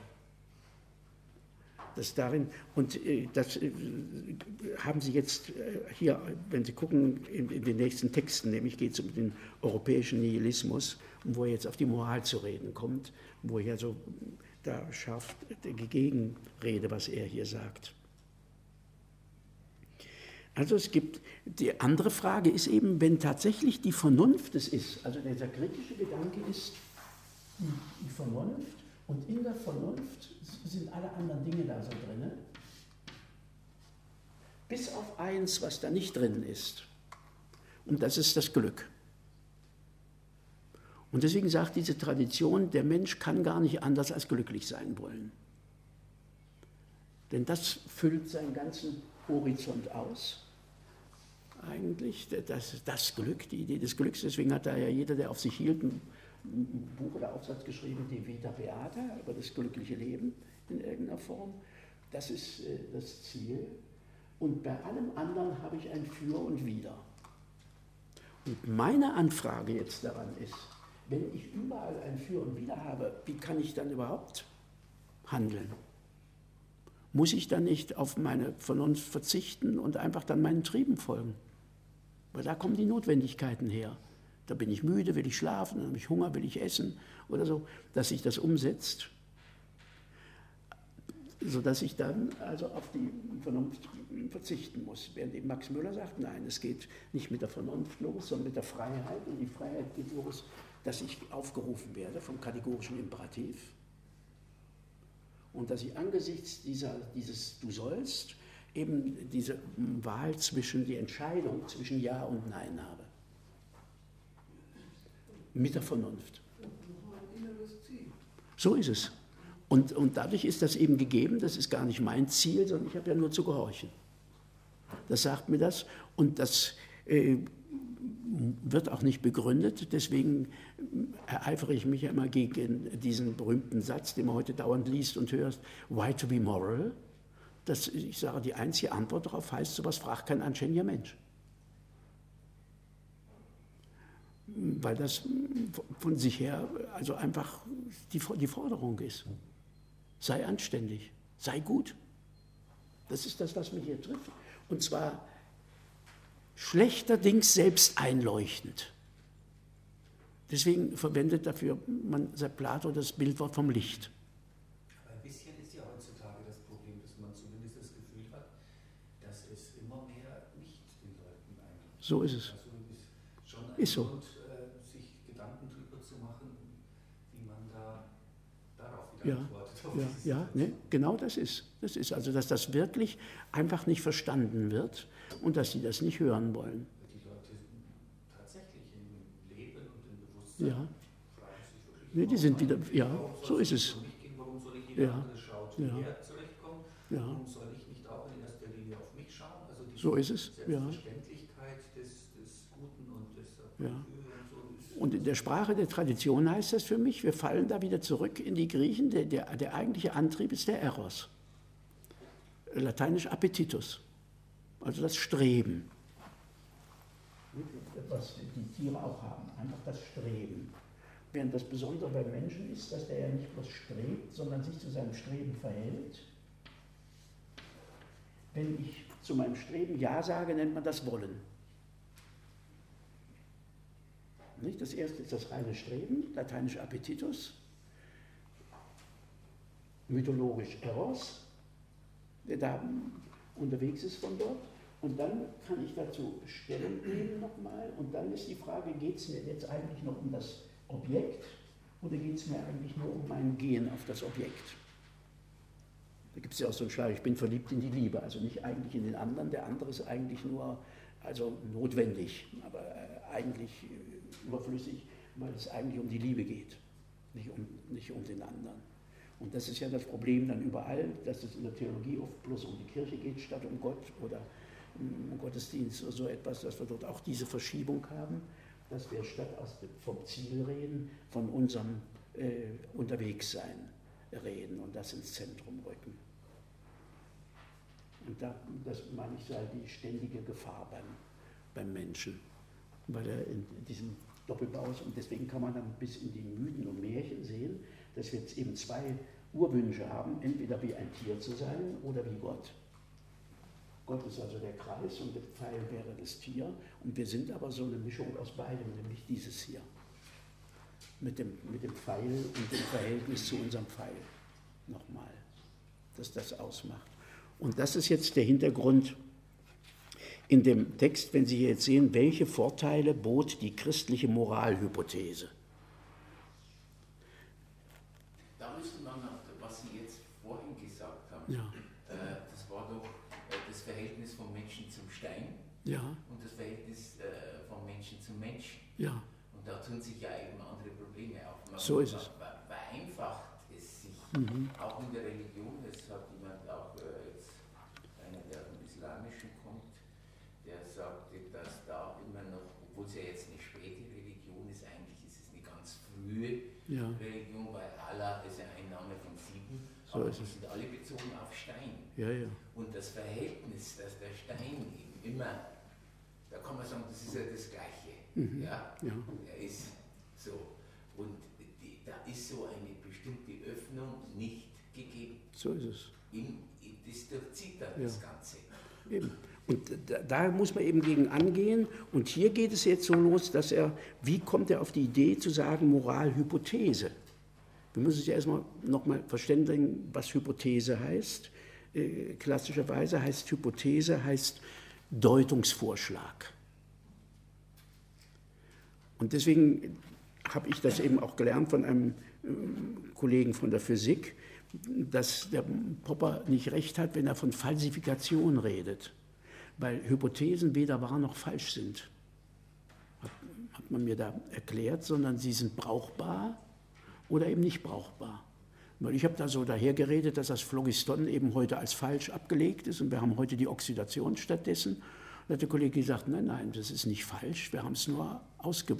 Das darin, und das haben Sie jetzt hier, wenn Sie gucken, in, in den nächsten Texten, nämlich geht es um den europäischen Nihilismus, wo er jetzt auf die Moral zu reden kommt, wo er so da scharf die Gegenrede, was er hier sagt. Also es gibt, die andere Frage ist eben, wenn tatsächlich die Vernunft es ist, also dieser kritische Gedanke ist die Vernunft, und in der Vernunft sind alle anderen Dinge da so drin, bis auf eins, was da nicht drin ist. Und das ist das Glück. Und deswegen sagt diese Tradition, der Mensch kann gar nicht anders als glücklich sein wollen. Denn das füllt seinen ganzen Horizont aus. Eigentlich, das, das Glück, die Idee des Glücks, deswegen hat da ja jeder, der auf sich hielt, ein Buch oder Aufsatz geschrieben, die Vita Beata, über das glückliche Leben in irgendeiner Form. Das ist äh, das Ziel. Und bei allem anderen habe ich ein Für und Wider. Und meine Anfrage jetzt daran ist, wenn ich überall ein Für und Wider habe, wie kann ich dann überhaupt handeln? Muss ich dann nicht auf meine Vernunft verzichten und einfach dann meinen Trieben folgen? Weil da kommen die Notwendigkeiten her. Da bin ich müde, will ich schlafen, dann habe ich Hunger, will ich essen oder so, dass sich das umsetzt, sodass ich dann also auf die Vernunft verzichten muss. Während eben Max Müller sagt, nein, es geht nicht mit der Vernunft los, sondern mit der Freiheit. Und die Freiheit geht los, dass ich aufgerufen werde vom kategorischen Imperativ und dass ich angesichts dieser, dieses Du sollst eben diese Wahl zwischen, die Entscheidung zwischen Ja und Nein habe. Mit der Vernunft. So ist es. Und, und dadurch ist das eben gegeben, das ist gar nicht mein Ziel, sondern ich habe ja nur zu gehorchen. Das sagt mir das und das äh, wird auch nicht begründet, deswegen ereifere ich mich ja immer gegen diesen berühmten Satz, den man heute dauernd liest und hört, why to be moral? Das, ich sage, die einzige Antwort darauf heißt, sowas fragt kein anständiger Mensch. Weil das von sich her also einfach die, die Forderung ist. Sei anständig, sei gut. Das ist das, was mich hier trifft. Und zwar schlechterdings selbst einleuchtend. Deswegen verwendet dafür man, sagt Plato, das Bildwort vom Licht. Aber ein bisschen ist ja heutzutage das Problem, dass man zumindest das Gefühl hat, dass es immer mehr Licht den Leuten einleuchtet. So ist es. Also ist schon ein ist so. Grund, sich Gedanken darüber zu machen, wie man da darauf wieder ja. antwortet. Ja, ja, ne, genau das ist. Das ist also, dass das wirklich einfach nicht verstanden wird und dass sie das nicht hören wollen. Die Leute tatsächlich im Leben und im Bewusstsein Ja. fragen sich wirklich, Ne, die sind warum wieder, eigentlich, ja, warum soll so es ist nicht es. um mich gehen, warum soll ich jeder Ja. andere schaut, wie Ja. er zurechtkommt, Ja. warum soll ich nicht auch in erster Linie auf mich schauen? Also die So ist es, ja. Selbstverständlichkeit des, des Guten und des Ja. und so ist Und in der Sprache der Tradition heißt das für mich, wir fallen da wieder zurück in die Griechen, der, der, der eigentliche Antrieb ist der Eros. Lateinisch Appetitus, also das Streben. Was die Tiere auch haben, einfach das Streben. Während das Besondere beim Menschen ist, dass der ja nicht bloß strebt, sondern sich zu seinem Streben verhält. Wenn ich zu meinem Streben Ja sage, nennt man das Wollen. Nicht? Das erste ist das reine Streben, lateinisch Appetitus, mythologisch Eros, der da unterwegs ist von dort. Und dann kann ich dazu Stellung nehmen nochmal. Und dann ist die Frage, geht es mir jetzt eigentlich noch um das Objekt oder geht es mir eigentlich nur um mein Gehen auf das Objekt? Da gibt es ja auch so einen Schlag, ich bin verliebt in die Liebe, also nicht eigentlich in den anderen, der andere ist eigentlich nur also notwendig, aber äh, eigentlich äh, überflüssig, weil es eigentlich um die Liebe geht, nicht um, nicht um den anderen. Und das ist ja das Problem dann überall, dass es in der Theologie oft bloß um die Kirche geht, statt um Gott oder um Gottesdienst oder so etwas, dass wir dort auch diese Verschiebung haben, dass wir statt aus dem, vom Ziel reden, von unserem äh, Unterwegssein reden und das ins Zentrum rücken. Und da, das meine ich, sei die ständige Gefahr beim, beim Menschen, weil er in diesem Doppelbau ist. Und deswegen kann man dann bis in die Mythen und Märchen sehen, dass wir jetzt eben zwei Urwünsche haben, entweder wie ein Tier zu sein oder wie Gott. Gott ist also der Kreis und der Pfeil wäre das Tier. Und wir sind aber so eine Mischung aus beidem, nämlich dieses hier. Mit dem, mit dem Pfeil und dem Verhältnis zu unserem Pfeil. Nochmal, dass das ausmacht. Und das ist jetzt der Hintergrund in dem Text, wenn Sie hier jetzt sehen, welche Vorteile bot die christliche Moralhypothese. Da müsste man noch, was Sie jetzt vorhin gesagt haben, Ja. äh, das war doch äh, das Verhältnis vom Menschen zum Stein Ja, und das Verhältnis äh, vom Menschen zum Menschen. ja, Und da tun sich ja eben andere Probleme auf. Man So ist es. ver- vereinfacht es sich, Mhm. auch in der Religion. Es hat jemand auch äh, jetzt, einer, der vom Islamischen kommt, der sagte, dass da immer noch, obwohl es ja jetzt eine späte Religion ist, eigentlich ist es eine ganz frühe ja, Religion, weil Allah ist ja ein Name von sieben, So aber ist die es. sind alle bezogen auf Stein. ja, ja, Und das Verhältnis, dass der Stein eben immer, da kann man sagen, das ist ja das Gleiche. Mhm. Ja? ja, Er ist so. Und die, da ist so eine bestimmte Öffnung nicht gegeben. so ist es. Im, das durchzieht dann Ja. das Ganze. Eben. Und da, da muss man eben gegen angehen. Und hier geht es jetzt so los, dass er, wie kommt er auf die Idee zu sagen, Moralhypothese? Wir müssen uns ja erstmal nochmal verständigen, was Hypothese heißt. Äh, klassischerweise heißt Hypothese heißt Deutungsvorschlag. Und deswegen habe ich das eben auch gelernt von einem äh, Kollegen von der Physik, dass der Popper nicht recht hat, wenn er von Falsifikation redet, weil Hypothesen weder wahr noch falsch sind, hat, hat man mir da erklärt, sondern sie sind brauchbar oder eben nicht brauchbar. Weil ich habe da so dahergeredet, dass das Phlogiston eben heute als falsch abgelegt ist und wir haben heute die Oxidation stattdessen. Da hat der Kollege gesagt, nein, nein, das ist nicht falsch, wir haben es nur ausge,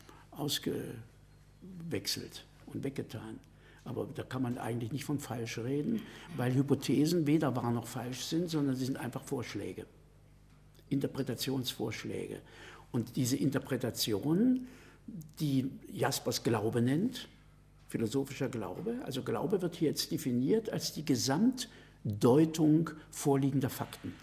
ausgewechselt und weggetan. Aber da kann man eigentlich nicht von falsch reden, weil Hypothesen weder wahr noch falsch sind, sondern sie sind einfach Vorschläge, Interpretationsvorschläge. Und diese Interpretation, die Jaspers Glaube nennt, philosophischer Glaube, also Glaube wird hier jetzt definiert als die Gesamtdeutung vorliegender Fakten.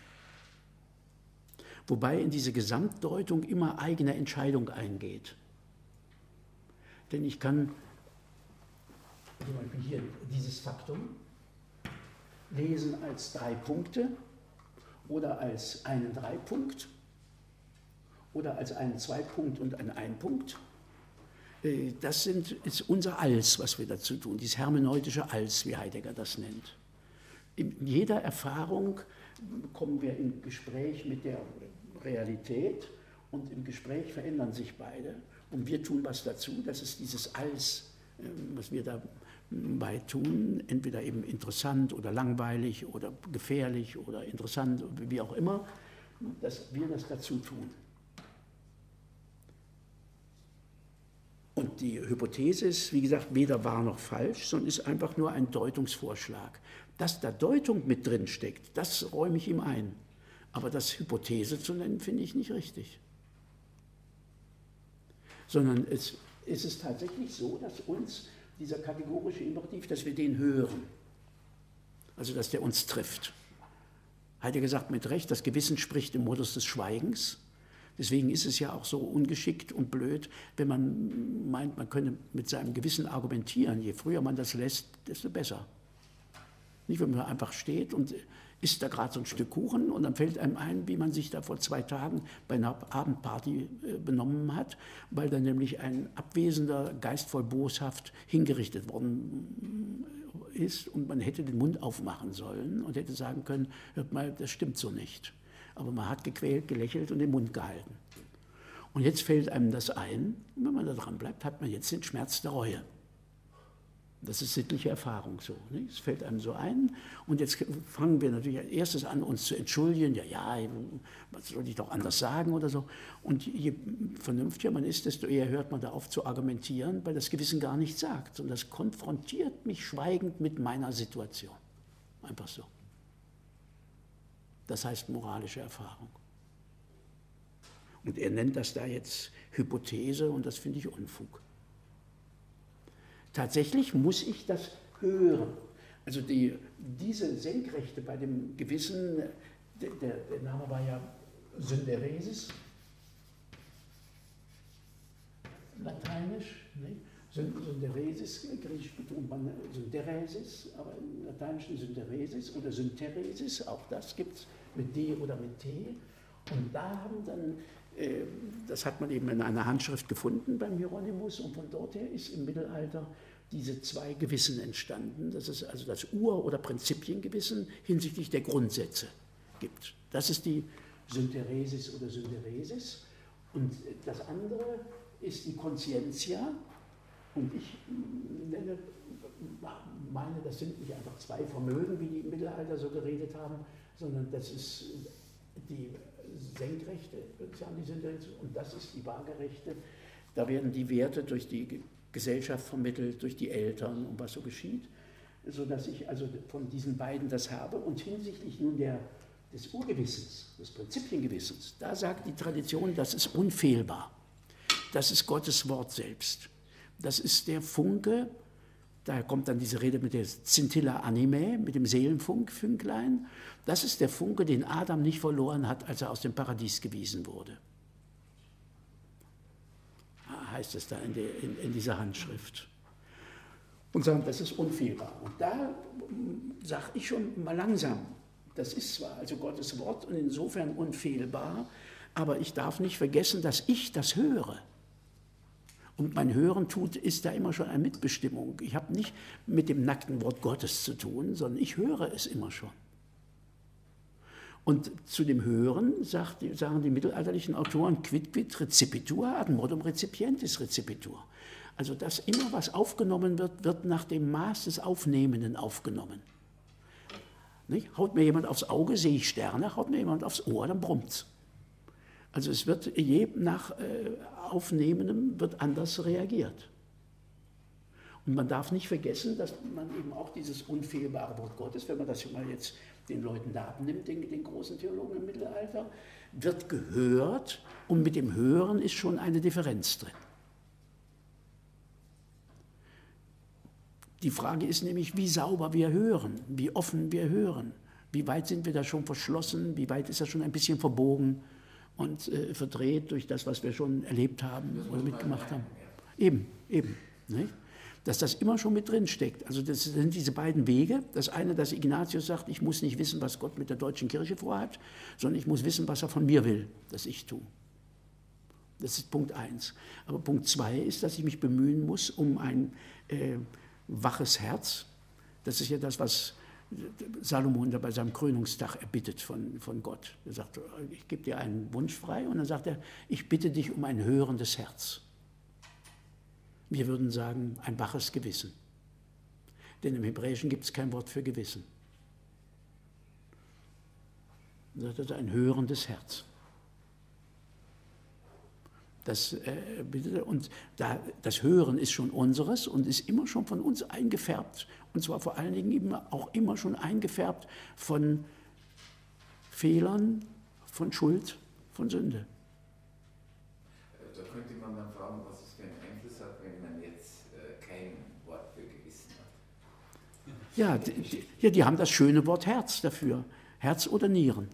Wobei in diese Gesamtdeutung immer eigene Entscheidung eingeht. Denn ich kann zum Beispiel hier dieses Faktum lesen als drei Punkte oder als einen Dreipunkt oder als einen Zweipunkt und einen Einpunkt. Das sind, ist unser Als, was wir dazu tun, dieses hermeneutische Als, wie Heidegger das nennt. In jeder Erfahrung kommen wir in Gespräch mit der Realität und im Gespräch verändern sich beide und wir tun was dazu, das ist dieses Als, was wir dabei tun, entweder eben interessant oder langweilig oder gefährlich oder interessant, wie auch immer, dass wir das dazu tun. Und die Hypothese ist, wie gesagt, weder wahr noch falsch, sondern ist einfach nur ein Deutungsvorschlag. Dass da Deutung mit drin steckt, das räume ich ihm ein. Aber das Hypothese zu nennen, finde ich nicht richtig. Sondern es, es ist tatsächlich so, dass uns dieser kategorische Imperativ, dass wir den hören. Also, dass der uns trifft. Heidegger sagt mit Recht, das Gewissen spricht im Modus des Schweigens. Deswegen ist es ja auch so ungeschickt und blöd, wenn man meint, man könne mit seinem Gewissen argumentieren. Je früher man das lässt, desto besser. Nicht, wenn man einfach steht und isst da gerade so ein Stück Kuchen und dann fällt einem ein, wie man sich da vor zwei Tagen bei einer Abendparty benommen hat, weil dann nämlich ein Abwesender geistvoll boshaft hingerichtet worden ist und man hätte den Mund aufmachen sollen und hätte sagen können, hört mal, das stimmt so nicht. Aber man hat gequält, gelächelt und den Mund gehalten. Und jetzt fällt einem das ein, und wenn man da dran bleibt, hat man jetzt den Schmerz der Reue. Das ist sittliche Erfahrung so. Nicht? Es fällt einem so ein und jetzt fangen wir natürlich als erstes an, uns zu entschuldigen. Ja, ja, was soll ich doch anders sagen oder so. Und je vernünftiger man ist, desto eher hört man da auf zu argumentieren, weil das Gewissen gar nichts sagt. Und das konfrontiert mich schweigend mit meiner Situation. Einfach so. Das heißt moralische Erfahrung. Und er nennt das da jetzt Hypothese und das finde ich Unfug. Tatsächlich muss ich das hören. Also die, diese Senkrechte bei dem Gewissen, der, der, der Name war ja Synderesis, lateinisch, ne? Synderesis, griechisch betont man Synderesis, aber im Lateinischen Synderesis oder Synteresis, auch das gibt es mit D oder mit T. Und da haben dann, äh, das hat man eben in einer Handschrift gefunden beim Hieronymus und von dort her ist im Mittelalter diese zwei Gewissen entstanden, dass es also das Ur- oder Prinzipiengewissen hinsichtlich der Grundsätze gibt. Das ist die Synteresis oder Synderesis. Und das andere ist die Conscientia. Und ich nenne, meine, das sind nicht einfach zwei Vermögen, wie die im Mittelalter so geredet haben, sondern das ist die Senkrechte, und das ist die Waagerechte. Da werden die Werte durch die Gesellschaft vermittelt, durch die Eltern und was so geschieht, sodass ich also von diesen beiden das habe. Und hinsichtlich nun der, des Urgewissens, des Prinzipiengewissens, da sagt die Tradition, das ist unfehlbar. Das ist Gottes Wort selbst. Das ist der Funke, daher kommt dann diese Rede mit der Scintilla Animae, mit dem Seelenfunk, Fünklein. Das ist der Funke, den Adam nicht verloren hat, als er aus dem Paradies gewiesen wurde. Heißt es da in, der, in, in dieser Handschrift. Und sagen, das ist unfehlbar. Und da sage ich schon mal langsam, das ist zwar also Gottes Wort und insofern unfehlbar, aber ich darf nicht vergessen, dass ich das höre. Und mein Hören tut, ist da immer schon eine Mitbestimmung. Ich habe nicht mit dem nackten Wort Gottes zu tun, sondern ich höre es immer schon. Und zu dem Hören sagt, sagen die mittelalterlichen Autoren, quid quid recipitur ad modum recipientis recipitur. Also, dass immer was aufgenommen wird, wird nach dem Maß des Aufnehmenden aufgenommen. Nicht? Haut mir jemand aufs Auge, sehe ich Sterne, haut mir jemand aufs Ohr, dann brummt's. Also es wird je nach äh, Aufnehmendem wird anders reagiert. Und man darf nicht vergessen, dass man eben auch dieses unfehlbare Wort Gottes, wenn man das mal jetzt den Leuten da abnimmt, den, den großen Theologen im Mittelalter, wird gehört und mit dem Hören ist schon eine Differenz drin. Die Frage ist nämlich, wie sauber wir hören, wie offen wir hören, wie weit sind wir da schon verschlossen, wie weit ist das schon ein bisschen verbogen und äh, verdreht durch das, was wir schon erlebt haben oder mitgemacht haben. Eben, eben. Nicht? Dass das immer schon mit drin steckt. Also das sind diese beiden Wege. Das eine, dass Ignatius sagt, ich muss nicht wissen, was Gott mit der deutschen Kirche vorhat, sondern ich muss wissen, was er von mir will, dass ich tue. Das ist Punkt eins. Aber Punkt zwei ist, dass ich mich bemühen muss um ein äh, waches Herz. Das ist ja das, was Salomon da bei seinem Krönungstag erbittet von, von Gott. Er sagt, ich gebe dir einen Wunsch frei, und dann sagt er, ich bitte dich um ein hörendes Herz. Wir würden sagen, ein waches Gewissen. Denn im Hebräischen gibt es kein Wort für Gewissen. Er sagt also ein hörendes Herz. Das, äh, und da, das Hören ist schon unseres und ist immer schon von uns eingefärbt. Und zwar vor allen Dingen eben auch immer schon eingefärbt von Fehlern, von Schuld, von Sünde. Da könnte man dann fragen, was es für einen Einfluss hat, wenn man jetzt äh, kein Wort für Gewissen hat. Ja die, die, ja, die haben das schöne Wort Herz dafür. Herz oder Nieren.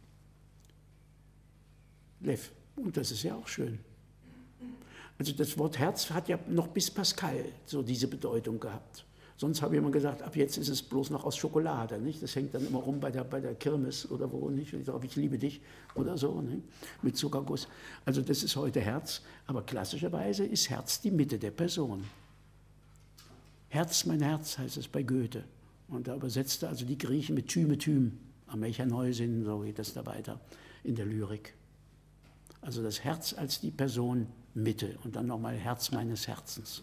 Lev. Und das ist ja auch schön. Also das Wort Herz hat ja noch bis Pascal so diese Bedeutung gehabt. Sonst habe ich immer gesagt, ab jetzt ist es bloß noch aus Schokolade. Nicht? Das hängt dann immer rum bei der, bei der Kirmes oder wo, nicht? Ich sage, ich liebe dich oder so, nicht? Mit Zuckerguss. Also das ist heute Herz, aber klassischerweise ist Herz die Mitte der Person. Herz, mein Herz, heißt es bei Goethe. Und da übersetzte also die Griechen mit Thyme, Thym, am Neusin, so geht das da weiter in der Lyrik. Also das Herz als die Person Mitte und dann nochmal Herz meines Herzens.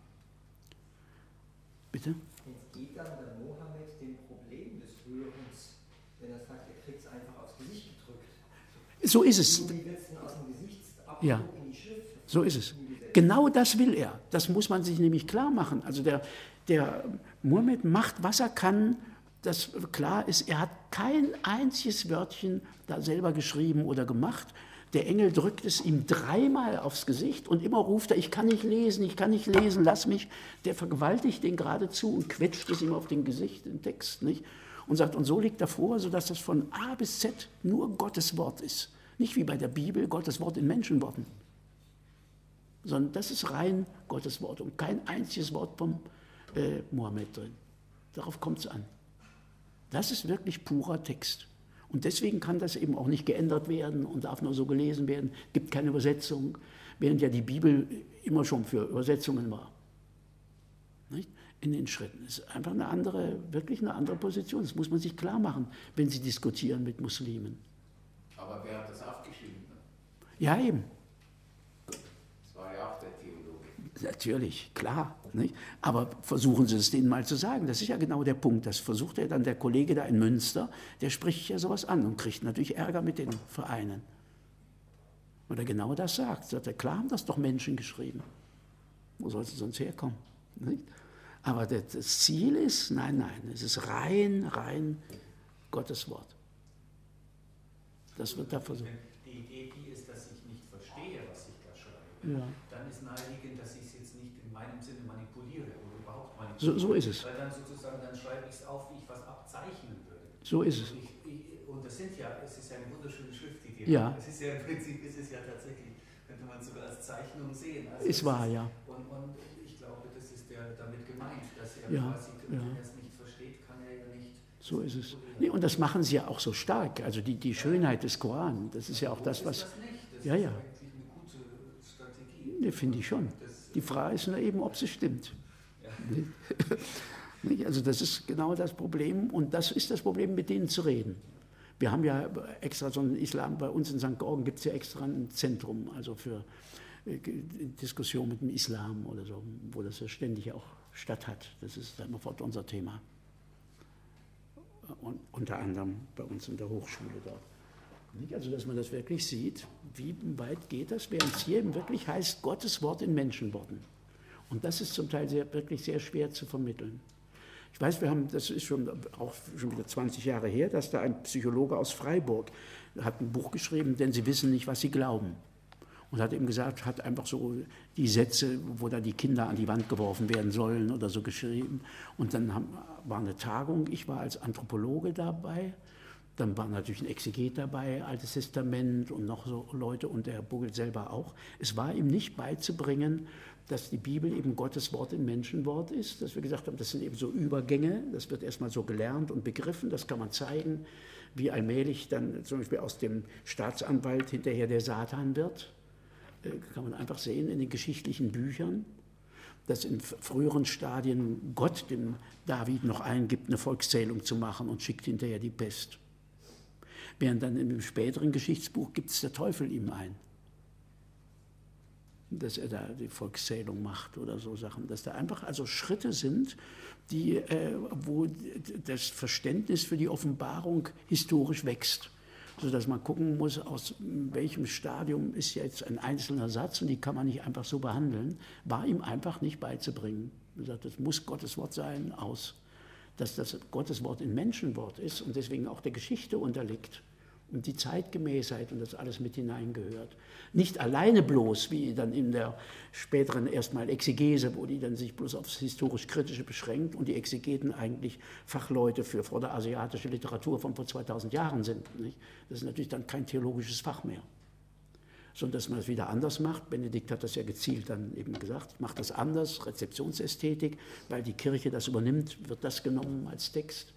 Bitte? Entgeht dann der Mohammed dem Problem des Hörens, wenn er sagt, er kriegt es einfach aufs Gesicht gedrückt? So ist es. Wie wird es denn aus dem Gesichtsabdruck Ja. in die Schrift? So ist es. Genau das will er. Das muss man sich nämlich klar machen. Also der, der Mohammed macht, was er kann, das klar ist, er hat kein einziges Wörtchen da selber geschrieben oder gemacht. Der Engel drückt es ihm dreimal aufs Gesicht und immer ruft er, ich kann nicht lesen, ich kann nicht lesen, lass mich. Der vergewaltigt den geradezu und quetscht es ihm auf den Gesicht, den Text, nicht? Und sagt, und so liegt er vor, sodass das von A bis Z nur Gottes Wort ist. Nicht wie bei der Bibel, Gottes Wort in Menschenworten. Sondern das ist rein Gottes Wort und kein einziges Wort vom äh, Mohammed drin. Darauf kommt es an. Das ist wirklich purer Text. Und deswegen kann das eben auch nicht geändert werden und darf nur so gelesen werden, gibt keine Übersetzung, während ja die Bibel immer schon für Übersetzungen war. Nicht? In den Schritten. Das ist einfach eine andere, wirklich eine andere Position. Das muss man sich klar machen, wenn Sie diskutieren mit Muslimen. Aber wer hat das aufgeschrieben? Ja, eben. Das war ja auch der Theologe. Natürlich, klar. Nicht? Aber versuchen Sie es denen mal zu sagen. Das ist ja genau der Punkt. Das versucht ja dann der Kollege da in Münster, der spricht ja sowas an und kriegt natürlich Ärger mit den Vereinen. Weil er genau das sagt. Sagt er, klar haben das doch Menschen geschrieben. Wo soll es sonst herkommen? Nicht? Aber das Ziel ist, nein, nein, es ist rein, rein Gottes Wort. Das wird da versucht. Wenn die Idee die ist, dass ich nicht verstehe, was ich da schreibe, Ja. dann ist naheliegend, dass ich es jetzt nicht in meinem Sinne manipuliere oder überhaupt So, manipuliere. so ist es. Weil dann sozusagen, dann schreibe ich es auf, wie ich was abzeichnen würde. So ist es. Und, ich, ich, und das sind ja, es ist ja eine wunderschöne Schrift, die Ja. Es ist ja im Prinzip, ist es ja tatsächlich, könnte man sogar als Zeichnung sehen. Also Ist es wahr, ja. Und, und ich glaube, das ist der damit gemeint, dass er Ja, quasi, ja. wenn er es nicht versteht, kann er ja nicht. So ist es. Nee, und das machen sie ja auch so stark. Also die, die Schönheit des Koran, das ist ja auch das, was... Das nicht. Das Ja, ist ja. eigentlich eine gute Strategie. Nee, finde ich schon. Das, Die Frage ist nur eben, ob sie stimmt. ja. Nicht? Also das ist genau das Problem und das ist das Problem, mit denen zu reden. Wir haben ja extra so einen Islam, bei uns in Sankt Georgen gibt es ja extra ein Zentrum, also für äh, Diskussion mit dem Islam oder so, wo das ja ständig auch statt hat. Das ist dann sofort unser Thema. Und unter anderem bei uns in der Hochschule dort. Nicht? Also dass man das wirklich sieht, wie weit geht das, während es hier eben wirklich heißt, Gottes Wort in Menschenworten. Und das ist zum Teil sehr, wirklich sehr schwer zu vermitteln. Ich weiß, wir haben, das ist schon auch schon wieder zwanzig Jahre her, dass da ein Psychologe aus Freiburg hat ein Buch geschrieben, denn sie wissen nicht, was sie glauben. Und hat eben gesagt, hat einfach so die Sätze, wo da die Kinder an die Wand geworfen werden sollen oder so geschrieben. Und dann haben, war eine Tagung, ich war als Anthropologe dabei, dann war natürlich ein Exeget dabei, Altes Testament und noch so Leute und der Bugel selber auch. Es war ihm nicht beizubringen, dass die Bibel eben Gottes Wort in Menschenwort ist, dass wir gesagt haben, das sind eben so Übergänge, das wird erstmal so gelernt und begriffen, das kann man zeigen, wie allmählich dann zum Beispiel aus dem Staatsanwalt hinterher der Satan wird. kann man einfach sehen in den geschichtlichen Büchern, dass in früheren Stadien Gott dem David noch eingibt, eine Volkszählung zu machen und schickt hinterher die Pest. Während dann in dem späteren Geschichtsbuch gibt es der Teufel ihm ein, dass er da die Volkszählung macht oder so Sachen. Dass da einfach also Schritte sind, die, äh, wo das Verständnis für die Offenbarung historisch wächst. Sodass man gucken muss, aus welchem Stadium ist jetzt ein einzelner Satz und die kann man nicht einfach so behandeln, war ihm einfach nicht beizubringen. Er sagt, das muss Gottes Wort sein, aus. Dass das Gottes Wort ein Menschenwort ist und deswegen auch der Geschichte unterliegt und die Zeitgemäßheit und das alles mit hineingehört. Nicht alleine bloß, wie dann in der späteren erstmal Exegese, wo die dann sich bloß aufs historisch-kritische beschränkt und die Exegeten eigentlich Fachleute für vorderasiatische Literatur von vor zweitausend Jahren sind. Nicht? Das ist natürlich dann kein theologisches Fach mehr. Sondern dass man es wieder anders macht. Benedikt hat das ja gezielt dann eben gesagt, macht das anders, Rezeptionsästhetik, weil die Kirche das übernimmt, wird das genommen als Text.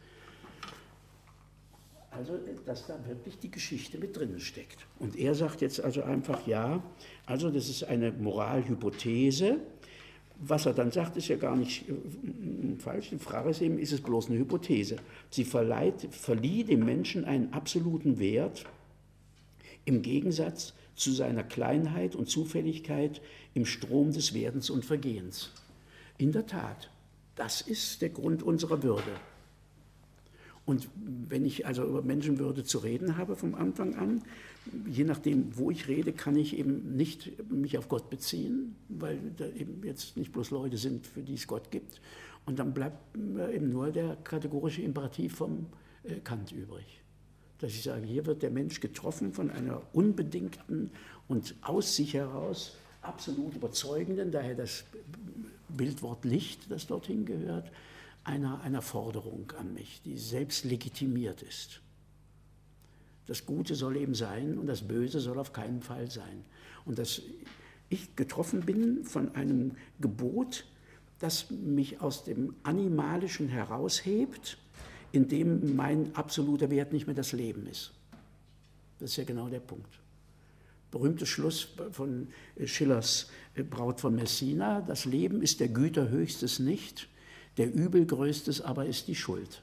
Also, dass da wirklich die Geschichte mit drinnen steckt. Und er sagt jetzt also einfach, ja, also das ist eine Moralhypothese. Was er dann sagt, ist ja gar nicht äh, falsch. Die Frage ist eben, ist es bloß eine Hypothese? Sie verleiht, verlieh dem Menschen einen absoluten Wert im Gegensatz zu seiner Kleinheit und Zufälligkeit im Strom des Werdens und Vergehens. In der Tat, das ist der Grund unserer Würde. Und wenn ich also über Menschenwürde zu reden habe vom Anfang an, je nachdem, wo ich rede, kann ich eben nicht mich auf Gott beziehen, weil da eben jetzt nicht bloß Leute sind, für die es Gott gibt. Und dann bleibt eben nur der kategorische Imperativ vom Kant übrig. Dass ich sage, hier wird der Mensch getroffen von einer unbedingten und aus sich heraus absolut überzeugenden, daher das Bildwort Licht, das dorthin gehört, Einer, einer Forderung an mich, die selbst legitimiert ist. Das Gute soll eben sein und das Böse soll auf keinen Fall sein. Und dass ich getroffen bin von einem Gebot, das mich aus dem Animalischen heraushebt, in dem mein absoluter Wert nicht mehr das Leben ist. Das ist ja genau der Punkt. Berühmter Schluss von Schillers Braut von Messina, das Leben ist der Güter höchstes nicht, der Übelgrößtes aber ist die Schuld.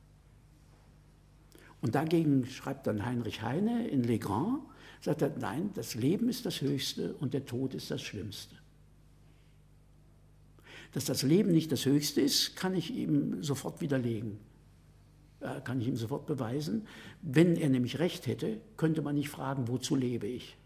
Und dagegen schreibt dann Heinrich Heine in Les Grands, sagt er, nein, das Leben ist das Höchste und der Tod ist das Schlimmste. Dass das Leben nicht das Höchste ist, kann ich ihm sofort widerlegen, äh, kann ich ihm sofort beweisen. Wenn er nämlich recht hätte, könnte man nicht fragen, wozu lebe ich?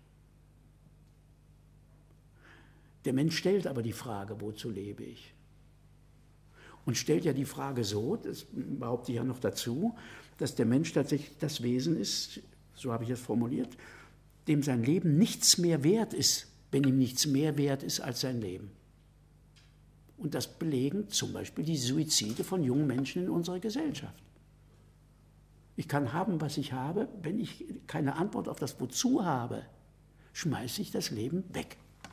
Der Mensch stellt aber die Frage, wozu lebe ich? Und stellt ja die Frage so, das behaupte ich ja noch dazu, dass der Mensch tatsächlich das Wesen ist, so habe ich es formuliert, dem sein Leben nichts mehr wert ist, wenn ihm nichts mehr wert ist als sein Leben. Und das belegen zum Beispiel die Suizide von jungen Menschen in unserer Gesellschaft. Ich kann haben, was ich habe, wenn ich keine Antwort auf das Wozu habe, schmeiße ich das Leben weg.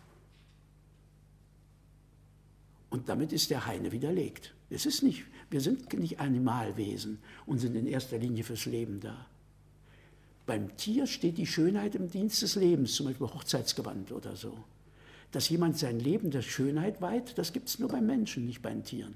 Und damit ist der Heine widerlegt. Es ist nicht, wir sind nicht Animalwesen und sind in erster Linie fürs Leben da. Beim Tier steht die Schönheit im Dienst des Lebens, zum Beispiel Hochzeitsgewand oder so. Dass jemand sein Leben der Schönheit weiht, das gibt es nur beim Menschen, nicht bei den Tieren.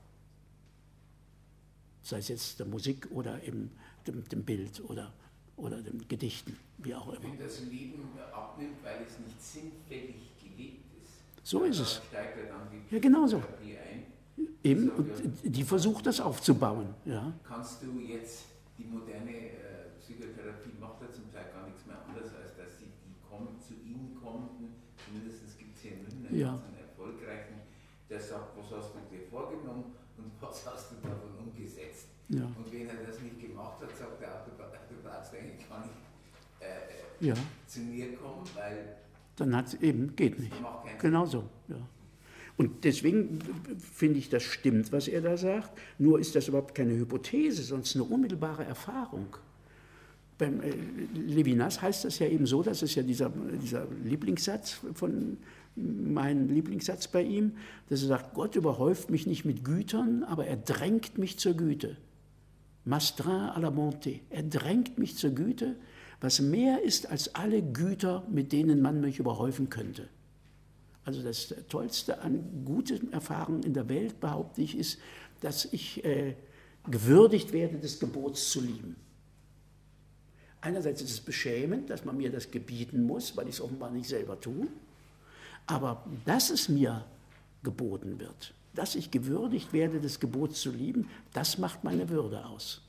Sei es jetzt der Musik oder eben dem, dem Bild oder, oder den Gedichten, wie auch immer. Wenn das Leben abnimmt, weil es nicht sinnfällig gelebt ist, so ist es. steigt er dann die ja, genau so. Therapie ein. Eben, und die versucht das aufzubauen. Ja. Kannst du jetzt, die moderne äh, Psychotherapie macht ja zum Teil gar nichts mehr anderes, als dass sie die kommen, zu ihnen kommenden, zumindest gibt es hier in München einen, ja. einen erfolgreichen, der sagt, was hast du dir vorgenommen und was hast du davon umgesetzt. Ja. Und wenn er das nicht gemacht hat, sagt der Arzt, du brauchst eigentlich gar nicht äh, ja. zu mir kommen, weil... Dann hat es eben, geht nicht. Genau so, ja. Und deswegen finde ich, das stimmt, was er da sagt. Nur ist das überhaupt keine Hypothese, sondern eine unmittelbare Erfahrung. Beim äh, Levinas heißt das ja eben so, das ist ja dieser, dieser Lieblingssatz von mein Lieblingssatz bei ihm, dass er sagt, Gott überhäuft mich nicht mit Gütern, aber er drängt mich zur Güte. Mastreint à la bonté. Er drängt mich zur Güte, was mehr ist als alle Güter, mit denen man mich überhäufen könnte. Also das Tollste an guten Erfahrungen in der Welt, behaupte ich, ist, dass ich äh, gewürdigt werde, des Gebots zu lieben. Einerseits ist es beschämend, dass man mir das gebieten muss, weil ich es offenbar nicht selber tue, aber dass es mir geboten wird, dass ich gewürdigt werde, des Gebots zu lieben, das macht meine Würde aus.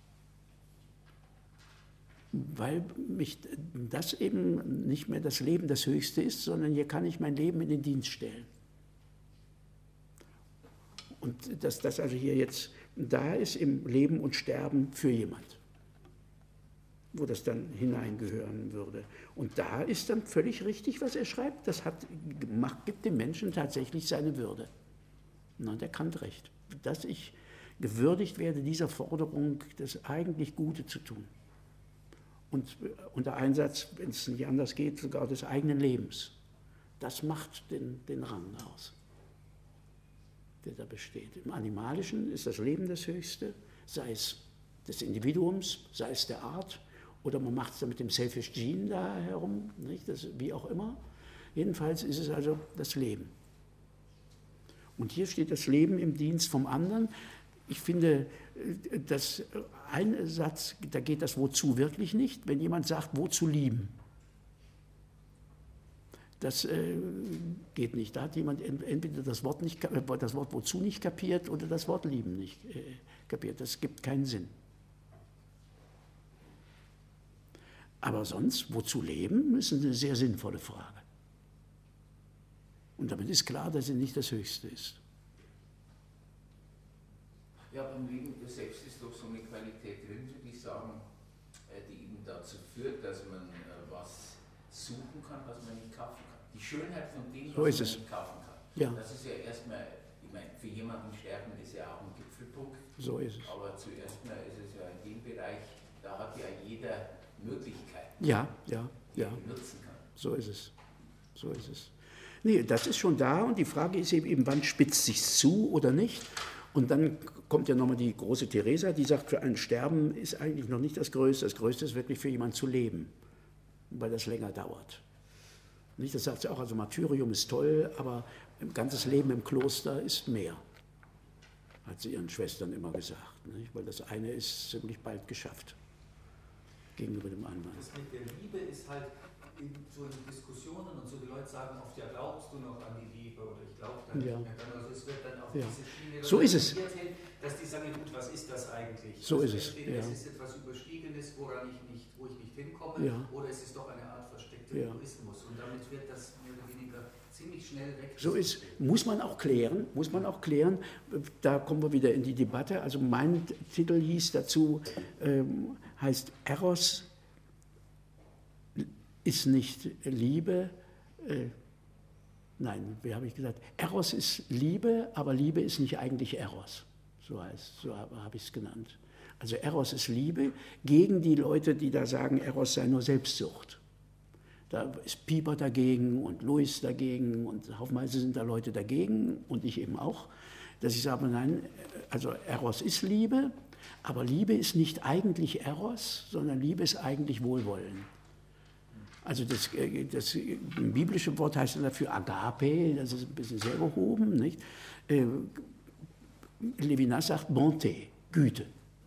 Weil mich das eben nicht mehr das Leben das Höchste ist, sondern hier kann ich mein Leben in den Dienst stellen. Und dass das also hier jetzt da ist im Leben und Sterben für jemand, wo das dann hineingehören würde. Und da ist dann völlig richtig, was er schreibt. Das hat, macht, gibt dem Menschen tatsächlich seine Würde. Na, der Kant recht, dass ich gewürdigt werde, dieser Forderung, das eigentlich Gute zu tun. Und unter Einsatz, wenn es nicht anders geht, sogar des eigenen Lebens. Das macht den, den Rang aus, der da besteht. Im Animalischen ist das Leben das Höchste, sei es des Individuums, sei es der Art, oder man macht es dann mit dem Selfish Gene da herum, nicht? Das, wie auch immer. Jedenfalls ist es also das Leben. Und hier steht das Leben im Dienst vom anderen. Ich finde, dass ein Satz, da geht das Wozu wirklich nicht, wenn jemand sagt, wozu lieben. Das äh, geht nicht. Da hat jemand entweder das Wort, nicht, das Wort wozu nicht kapiert oder das Wort lieben nicht äh, kapiert. Das gibt keinen Sinn. Aber sonst, wozu leben, ist eine sehr sinnvolle Frage. Und damit ist klar, dass sie nicht das Höchste ist. Ja, beim Leben selbst ist doch so eine Qualität drin, würde ich sagen, die eben dazu führt, dass man was suchen kann, was man nicht kaufen kann. Die Schönheit von dem, was so man ist es. nicht kaufen kann. Ja. Das ist ja erstmal, ich meine, für jemanden sterben ist ja auch ein Gipfelpunkt. So ist es. Aber zuerst mal ist es ja in dem Bereich, da hat ja jeder Möglichkeiten, ja, ja, die ja. er benutzen kann. So ist es. So ist es. Nee, das ist schon da und die Frage ist eben, wann spitzt sich zu oder nicht? Und dann kommt ja nochmal die große Theresa, die sagt, für ein Sterben ist eigentlich noch nicht das Größte. Das Größte ist wirklich für jemanden zu leben, weil das länger dauert. Nicht, das sagt sie auch, also Martyrium ist toll, aber ein ganzes Leben im Kloster ist mehr, hat sie ihren Schwestern immer gesagt. Nicht? Weil das eine ist ziemlich bald geschafft gegenüber dem anderen. Das mit der Liebe ist halt in so in Diskussionen und so, die Leute sagen oft, ja, glaubst du noch an die Liebe oder ich glaube da nicht Ja. mehr dran. Also es wird dann auf Ja. diese Schiene So ist es. hin, dass die sagen, gut, was ist das eigentlich? So also ist es, entweder ja. es ist etwas Überstiegenes, woran ich nicht, wo ich nicht hinkomme, Ja. oder es ist doch eine Art versteckter Ja. Egoismus. Und damit wird das mehr oder weniger ziemlich schnell weg. So ist, muss man auch klären, muss man auch klären. Da kommen wir wieder in die Debatte. Also mein Titel hieß dazu, ähm, heißt Eros ist nicht Liebe, äh, nein, wie habe ich gesagt? Eros ist Liebe, aber Liebe ist nicht eigentlich Eros. So heißt, so habe ich es genannt. Also Eros ist Liebe gegen die Leute, die da sagen, Eros sei nur Selbstsucht. Da ist Pieper dagegen und Louis dagegen und haufenweise sind da Leute dagegen und ich eben auch, dass ich sage, nein, also Eros ist Liebe, aber Liebe ist nicht eigentlich Eros, sondern Liebe ist eigentlich Wohlwollen. Also das, das biblische Wort heißt dafür Agape, das ist ein bisschen sehr gehoben, nicht? Levinas sagt Bonté, Güte.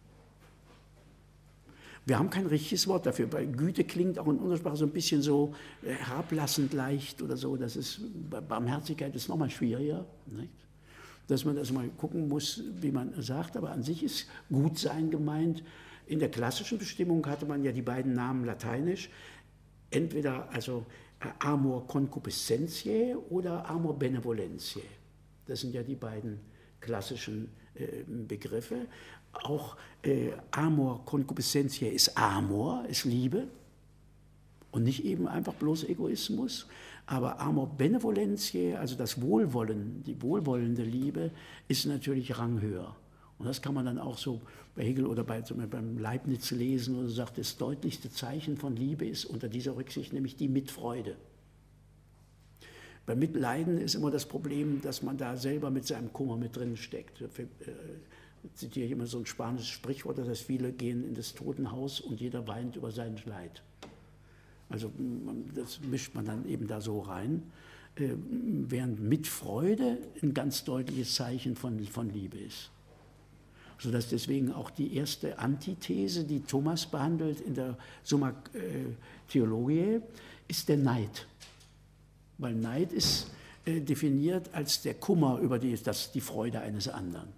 Wir haben kein richtiges Wort dafür, weil Güte klingt auch in unserer Sprache so ein bisschen so herablassend leicht oder so. Das ist, Barmherzigkeit ist nochmal schwieriger, nicht? Dass man das mal gucken muss, wie man sagt, aber an sich ist Gutsein gemeint. In der klassischen Bestimmung hatte man ja die beiden Namen lateinisch, entweder also Amor concupiscentiae oder Amor benevolentiae. Das sind ja die beiden klassischen äh, Begriffe. Auch äh, Amor concupiscentiae ist Amor, ist Liebe und nicht eben einfach bloß Egoismus. Aber Amor benevolentiae, also das Wohlwollen, die wohlwollende Liebe, ist natürlich ranghöher. Und das kann man dann auch so bei Hegel oder bei, zum Beispiel beim Leibniz lesen, oder sagt, das deutlichste Zeichen von Liebe ist unter dieser Rücksicht nämlich die Mitfreude. Beim Mitleiden ist immer das Problem, dass man da selber mit seinem Kummer mit drin steckt. Ich zitiere immer so ein spanisches Sprichwort, das heißt, viele gehen in das Totenhaus und jeder weint über sein Leid. Also das mischt man dann eben da so rein, äh, während mit Freude ein ganz deutliches Zeichen von, von Liebe ist. Sodass deswegen auch die erste Antithese, die Thomas behandelt in der Summa äh, Theologiae, ist der Neid. Weil Neid ist äh, definiert als der Kummer über die, das, die Freude eines anderen.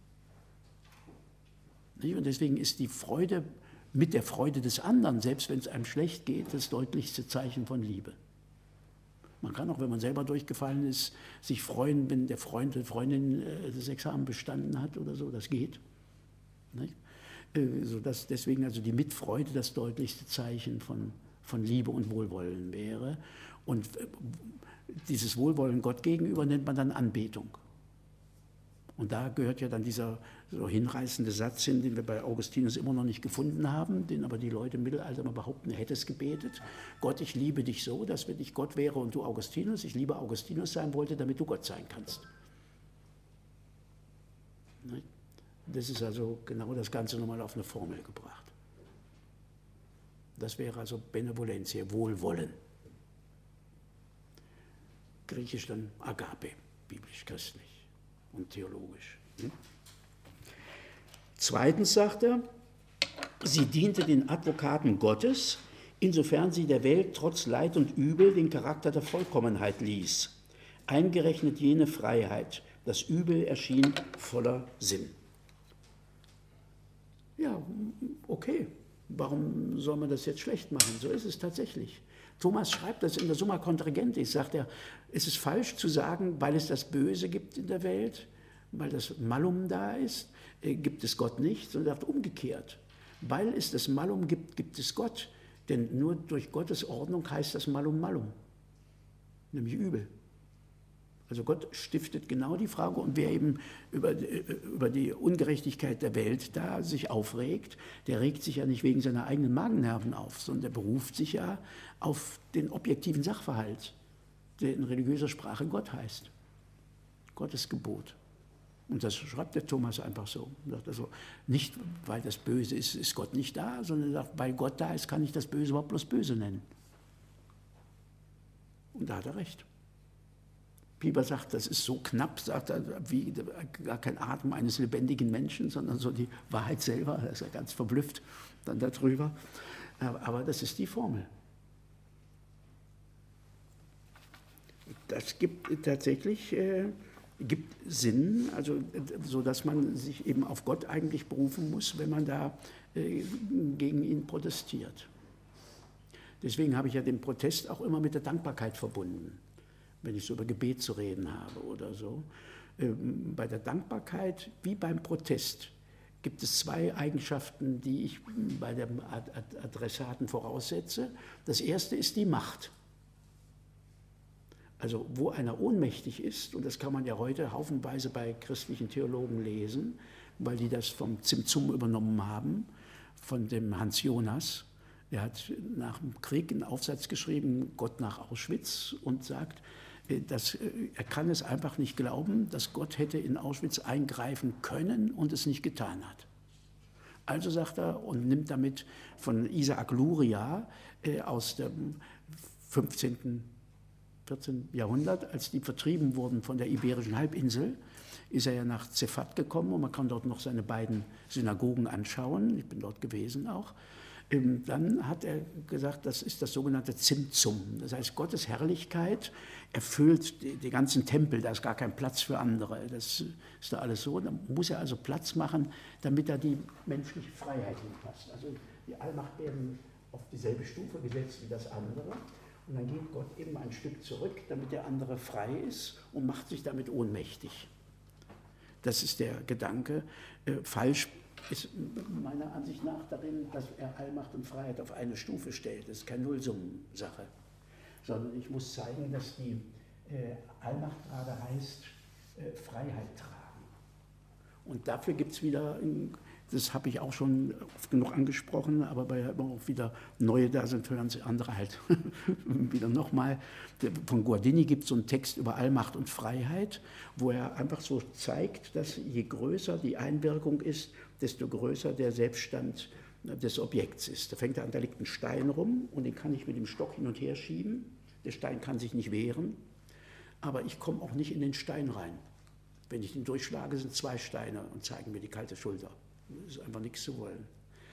Nicht? Und deswegen ist die Freude mit der Freude des anderen, selbst wenn es einem schlecht geht, das deutlichste Zeichen von Liebe. Man kann auch, wenn man selber durchgefallen ist, sich freuen, wenn der Freund oder Freundin äh, das Examen bestanden hat oder so, das geht. Nicht? Äh, sodass deswegen also die Mitfreude das deutlichste Zeichen von, von Liebe und Wohlwollen wäre. Und äh, dieses Wohlwollen Gott gegenüber nennt man dann Anbetung. Und da gehört ja dann dieser so hinreißende Satz hin, den wir bei Augustinus immer noch nicht gefunden haben, den aber die Leute im Mittelalter mal behaupten, er hätte es gebetet. Gott, ich liebe dich so, dass wenn ich Gott wäre und du Augustinus, ich lieber Augustinus sein wollte, damit du Gott sein kannst. Das ist also genau das Ganze nochmal auf eine Formel gebracht. Das wäre also Benevolentiae, Wohlwollen. Griechisch dann Agape, biblisch-christlich und theologisch. Zweitens sagt er, sie diente den Advokaten Gottes, insofern sie der Welt trotz Leid und Übel den Charakter der Vollkommenheit ließ, eingerechnet jene Freiheit. Das Übel erschien voller Sinn. Ja, okay, warum soll man das jetzt schlecht machen? So ist es tatsächlich. Thomas schreibt das in der Summa Contra-Gentium, sagt er, es ist falsch zu sagen, weil es das Böse gibt in der Welt, weil das Malum da ist, äh, gibt es Gott nicht, sondern er sagt umgekehrt. Weil es das Malum gibt, gibt es Gott. Denn nur durch Gottes Ordnung heißt das Malum Malum, nämlich Übel. Also Gott stiftet genau die Frage, und wer eben über, über die Ungerechtigkeit der Welt da sich aufregt, der regt sich ja nicht wegen seiner eigenen Magennerven auf, sondern der beruft sich ja auf den objektiven Sachverhalt, der in religiöser Sprache Gott heißt. Gottes Gebot. Und das schreibt der Thomas einfach so. Er sagt also, nicht weil das Böse ist, ist Gott nicht da, sondern er sagt, weil Gott da ist, kann ich das Böse überhaupt bloß böse nennen. Und da hat er recht. Pieper sagt, das ist so knapp, sagt er, wie gar kein Atem eines lebendigen Menschen, sondern so die Wahrheit selber. Da ist er ganz verblüfft dann darüber. Aber das ist die Formel. Das gibt tatsächlich äh, gibt Sinn, also so dass man sich eben auf Gott eigentlich berufen muss, wenn man da äh, gegen ihn protestiert. Deswegen habe ich ja den Protest auch immer mit der Dankbarkeit verbunden, wenn ich so über Gebet zu reden habe oder so. Ähm, bei der Dankbarkeit wie beim Protest gibt es zwei Eigenschaften, die ich bei dem Ad Ad Adressaten voraussetze. Das erste ist die Macht. Also wo einer ohnmächtig ist, und das kann man ja heute haufenweise bei christlichen Theologen lesen, weil die das vom Zimtzum übernommen haben, von dem Hans Jonas. Er hat nach dem Krieg einen Aufsatz geschrieben, Gott nach Auschwitz, und sagt, dass er kann es einfach nicht glauben, dass Gott hätte in Auschwitz eingreifen können und es nicht getan hat. Also sagt er und nimmt damit von Isaac Luria äh, aus dem fünfzehnten, vierzehnten Jahrhundert, als die vertrieben wurden von der Iberischen Halbinsel, ist er ja nach Zefat gekommen, und man kann dort noch seine beiden Synagogen anschauen. Ich bin dort gewesen auch. Dann hat er gesagt, das ist das sogenannte Zimtzum. Das heißt, Gottes Herrlichkeit erfüllt die, die ganzen Tempel, da ist gar kein Platz für andere. Das ist da alles so. Da muss er also Platz machen, damit da die menschliche Freiheit hinpasst. Also die Allmacht werden auf dieselbe Stufe gesetzt wie das andere. Und dann geht Gott eben ein Stück zurück, damit der andere frei ist, und macht sich damit ohnmächtig. Das ist der Gedanke. Äh, falsch ist meiner Ansicht nach darin, dass er Allmacht und Freiheit auf eine Stufe stellt. Das ist keine Nullsummensache, sondern ich muss zeigen, dass die äh, Allmacht gerade heißt, äh, Freiheit tragen. Und dafür gibt es wieder ein Das habe ich auch schon oft genug angesprochen, aber weil ja immer auch wieder neue da sind, hören sie andere halt wieder nochmal. Von Guardini gibt es so einen Text über Allmacht und Freiheit, wo er einfach so zeigt, dass je größer die Einwirkung ist, desto größer der Selbststand des Objekts ist. Da fängt er an, da liegt ein Stein rum und den kann ich mit dem Stock hin und her schieben. Der Stein kann sich nicht wehren, aber ich komme auch nicht in den Stein rein. Wenn ich den durchschlage, sind zwei Steine und zeigen mir die kalte Schulter. Das ist einfach nichts zu wollen.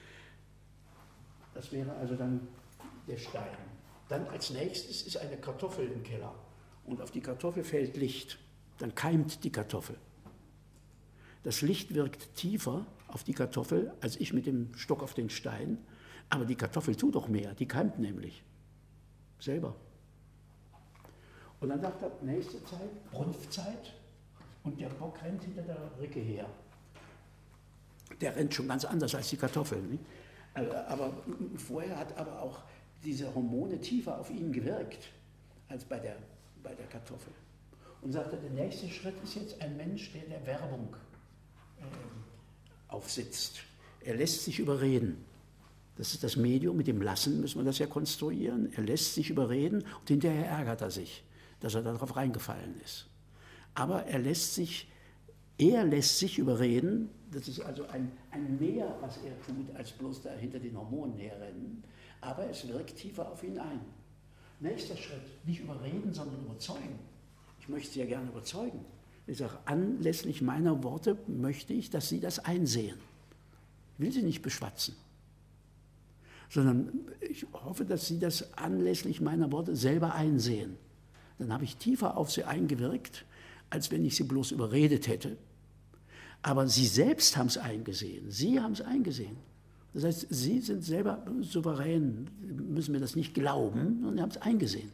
Das wäre also dann der Stein. Dann als nächstes ist eine Kartoffel im Keller und auf die Kartoffel fällt Licht. Dann keimt die Kartoffel. Das Licht wirkt tiefer auf die Kartoffel als ich mit dem Stock auf den Stein, aber die Kartoffel tut doch mehr, die keimt nämlich selber. Und dann sagt er, nächste Zeit, Brunftzeit, und der Bock rennt hinter der Ricke her. Der rennt schon ganz anders als die Kartoffel. Nicht? Aber vorher hat aber auch diese Hormone tiefer auf ihn gewirkt als bei der, bei der Kartoffel. Und sagte, der nächste Schritt ist jetzt ein Mensch, der der Werbung äh, aufsitzt. Er lässt sich überreden. Das ist das Medium, mit dem Lassen müssen wir das ja konstruieren. Er lässt sich überreden und hinterher ärgert er sich, dass er darauf reingefallen ist. Aber er lässt sich, er lässt sich überreden, das ist also ein, ein mehr, was er tut, als bloß da hinter den Hormonen herrennen, aber es wirkt tiefer auf ihn ein. Nächster Schritt, nicht überreden, sondern überzeugen. Ich möchte Sie ja gerne überzeugen. Ich sage, anlässlich meiner Worte möchte ich, dass Sie das einsehen. Ich will Sie nicht beschwatzen, sondern ich hoffe, dass Sie das anlässlich meiner Worte selber einsehen. Dann habe ich tiefer auf Sie eingewirkt, als wenn ich Sie bloß überredet hätte. Aber Sie selbst haben es eingesehen. Sie haben es eingesehen. Das heißt, Sie sind selber souverän, müssen mir das nicht glauben, sondern Sie haben es eingesehen.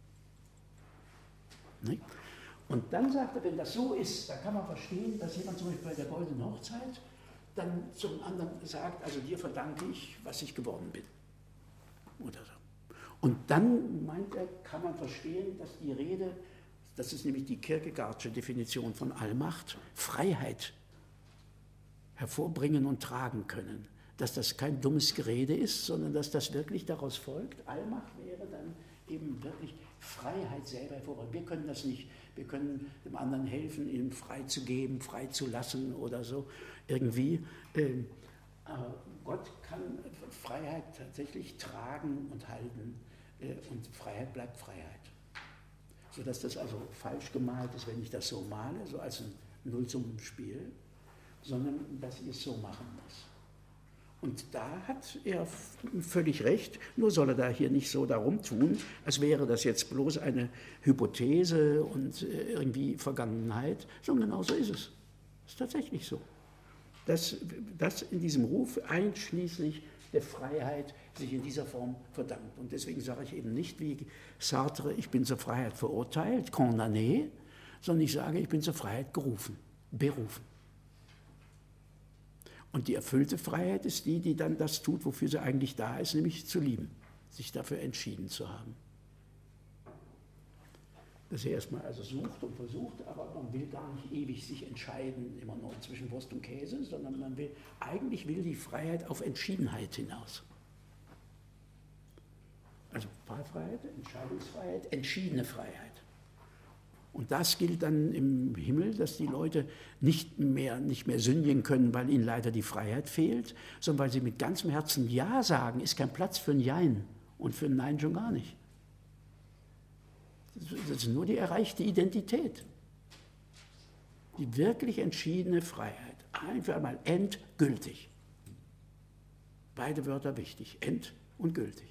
Nicht? Und dann sagt er, wenn das so ist, dann kann man verstehen, dass jemand zum Beispiel bei der Goldenen Hochzeit dann zum anderen sagt, also dir verdanke ich, was ich geworden bin. Oder so. Und dann, meint er, kann man verstehen, dass die Rede, das ist nämlich die Kierkegaardsche Definition von Allmacht, Freiheit hervorbringen und tragen können. Dass das kein dummes Gerede ist, sondern dass das wirklich daraus folgt. Allmacht wäre dann eben wirklich Freiheit selber hervorbringen. Wir können das nicht. Wir können dem anderen helfen, ihm frei zu geben, frei zu lassen oder so irgendwie. Aber Gott kann Freiheit tatsächlich tragen und halten. Und Freiheit bleibt Freiheit. Sodass das also falsch gemalt ist, wenn ich das so male, so als ein Nullsummenspiel, sondern dass ich es so machen muss. Und da hat er völlig recht, nur soll er da hier nicht so darum tun, als wäre das jetzt bloß eine Hypothese und irgendwie Vergangenheit, sondern genau so ist es. Es ist tatsächlich so. Dass das in diesem Ruf einschließlich der Freiheit sich in dieser Form verdankt. Und deswegen sage ich eben nicht wie Sartre, ich bin zur Freiheit verurteilt, condamné, sondern ich sage, ich bin zur Freiheit gerufen, berufen. Und die erfüllte Freiheit ist die, die dann das tut, wofür sie eigentlich da ist, nämlich zu lieben, sich dafür entschieden zu haben. Dass er erstmal also sucht und versucht, aber man will gar nicht ewig sich entscheiden, immer nur zwischen Wurst und Käse, sondern man will, eigentlich will die Freiheit auf Entschiedenheit hinaus. Also Wahlfreiheit, Entscheidungsfreiheit, entschiedene Freiheit. Und das gilt dann im Himmel, dass die Leute nicht mehr, nicht mehr sündigen können, weil ihnen leider die Freiheit fehlt, sondern weil sie mit ganzem Herzen Ja sagen, ist kein Platz für ein Jein und für ein Nein schon gar nicht. Das ist nur die erreichte Identität. Die wirklich entschiedene Freiheit. Ein für einmal endgültig. Beide Wörter wichtig, end und gültig.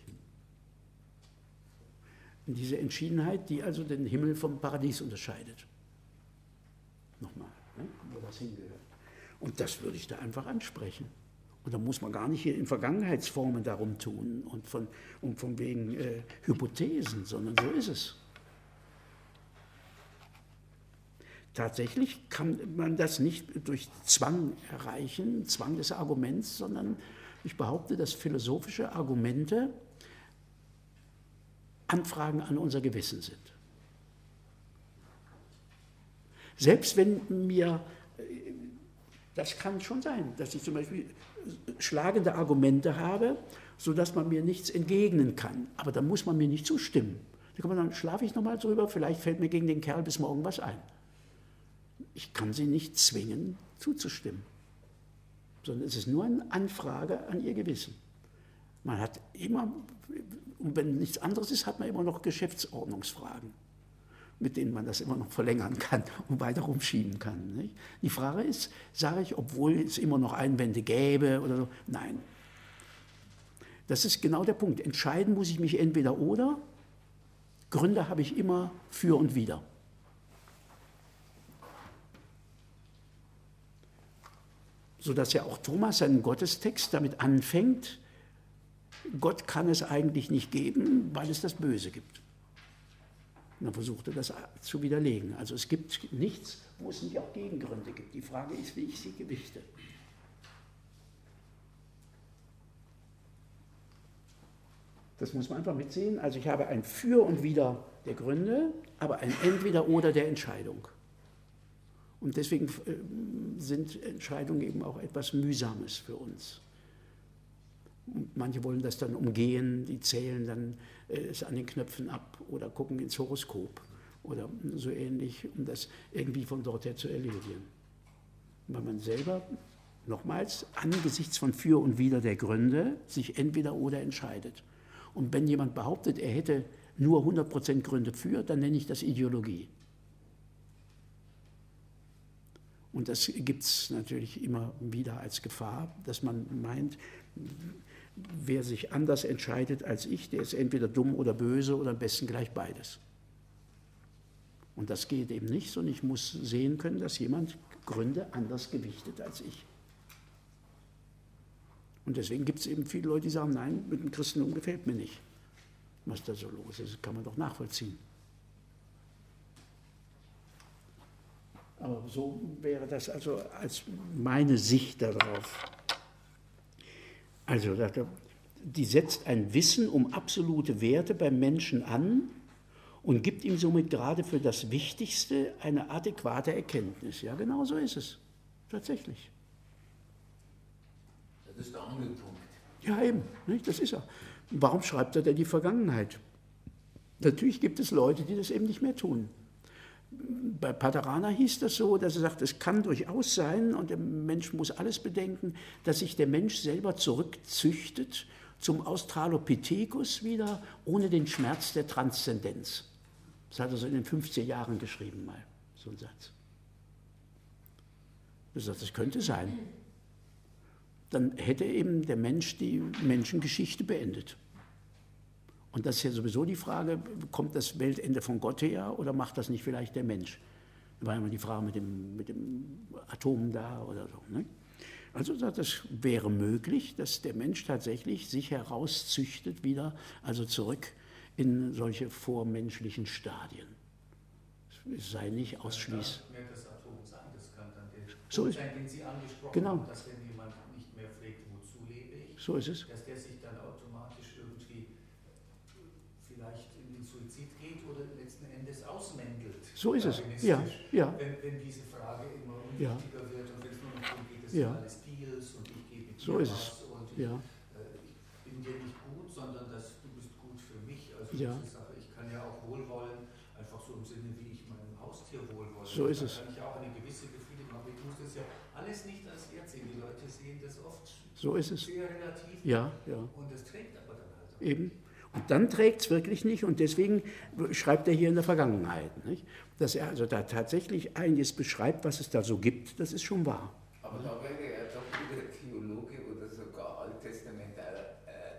Und diese Entschiedenheit, die also den Himmel vom Paradies unterscheidet. Nochmal, ne, wo das hingehört. Und das würde ich da einfach ansprechen. Und da muss man gar nicht hier in Vergangenheitsformen darum tun und von, und von wegen äh, Hypothesen, sondern so ist es. Tatsächlich kann man das nicht durch Zwang erreichen, Zwang des Arguments, sondern ich behaupte, dass philosophische Argumente Anfragen an unser Gewissen sind. Selbst wenn mir Das kann schon sein, dass ich zum Beispiel schlagende Argumente habe, sodass man mir nichts entgegnen kann. Aber dann muss man mir nicht zustimmen. Da kann man dann, schlafe ich nochmal drüber, vielleicht fällt mir gegen den Kerl bis morgen was ein. Ich kann sie nicht zwingen, zuzustimmen. Sondern es ist nur eine Anfrage an ihr Gewissen. Man hat immer, und wenn nichts anderes ist, hat man immer noch Geschäftsordnungsfragen, mit denen man das immer noch verlängern kann und weiter rumschieben kann. Nicht? Die Frage ist, sage ich, obwohl es immer noch Einwände gäbe oder so, nein. Das ist genau der Punkt. Entscheiden muss ich mich entweder oder. Gründe habe ich immer für und wider. Sodass ja auch Thomas seinen Gottestext damit anfängt, Gott kann es eigentlich nicht geben, weil es das Böse gibt. Und dann versucht er das zu widerlegen. Also es gibt nichts, wo es nicht auch Gegengründe gibt. Die Frage ist, wie ich sie gewichte. Das muss man einfach mitsehen. Also ich habe ein Für und Wider der Gründe, aber ein Entweder-Oder der Entscheidung. Und deswegen sind Entscheidungen eben auch etwas Mühsames für uns. Und manche wollen das dann umgehen, die zählen dann es an den Knöpfen ab oder gucken ins Horoskop oder so ähnlich, um das irgendwie von dort her zu erledigen. Weil man selber, nochmals, angesichts von Für und Wider der Gründe, sich entweder oder entscheidet. Und wenn jemand behauptet, er hätte nur hundert Prozent Gründe für, dann nenne ich das Ideologie. Und das gibt es natürlich immer wieder als Gefahr, dass man meint, wer sich anders entscheidet als ich, der ist entweder dumm oder böse oder am besten gleich beides. Und das geht eben nicht, sondern ich muss sehen können, dass jemand Gründe anders gewichtet als ich. Und deswegen gibt es eben viele Leute, die sagen, nein, mit dem Christentum gefällt mir nicht, was da so los ist. Das kann man doch nachvollziehen. Aber so wäre das also als meine Sicht darauf. Also, die setzt ein Wissen um absolute Werte beim Menschen an und gibt ihm somit gerade für das Wichtigste eine adäquate Erkenntnis. Ja, genau so ist es. Tatsächlich. Das ist der Angelpunkt. Ja, eben. Nicht? Das ist er. Warum schreibt er denn die Vergangenheit? Natürlich gibt es Leute, die das eben nicht mehr tun. Bei Paterana hieß das so, dass er sagt, es kann durchaus sein, und der Mensch muss alles bedenken, dass sich der Mensch selber zurückzüchtet zum Australopithecus wieder, ohne den Schmerz der Transzendenz. Das hat er so in den fünfziger Jahren geschrieben mal, so ein Satz. Er sagt, das könnte sein. Dann hätte eben der Mensch die Menschengeschichte beendet. Und das ist ja sowieso die Frage, kommt das Weltende von Gott her oder macht das nicht vielleicht der Mensch? Da war immer die Frage mit dem, mit dem Atom da oder so. Ne? Also das wäre möglich, dass der Mensch tatsächlich sich herauszüchtet wieder, also zurück in solche vormenschlichen Stadien. Es sei nicht ausschließlich. Das kann das Atom sein, das kann dann der so Punkt ist, sein, den Sie angesprochen genau. haben, dass wenn jemand nicht mehr fragt, wozu lebe ich, so ist es. dass der sich dann automatisch irgendwie vielleicht in den Suizid geht oder letzten Endes ausmändelt. So ist es, ja. ja. Wenn, wenn diese Frage immer ja. unwichtiger wird und wenn es nur noch darum geht, es ja. ist alles Deals und ich gebe dir so was ist es. und ich, ja. äh, ich bin dir nicht gut, sondern dass du bist gut für mich. Also ja. diese Sache, ich kann ja auch wohlwollen, einfach so im Sinne, wie ich meinem Haustier wohlwolle. So ist da es. kann ich auch eine gewisse Befriedigung haben. Ich muss das ja alles nicht als Wert sehen. Die Leute sehen das oft so ist es. sehr relativ. Ja, ja. Und das trägt aber dann halt auch. Eben. Und dann trägt es wirklich nicht und deswegen schreibt er hier in der Vergangenheit. Nicht? Dass er also da tatsächlich einiges beschreibt, was es da so gibt, das ist schon wahr. Aber da wäre er doch wieder Theologe oder sogar Alttestamentaler,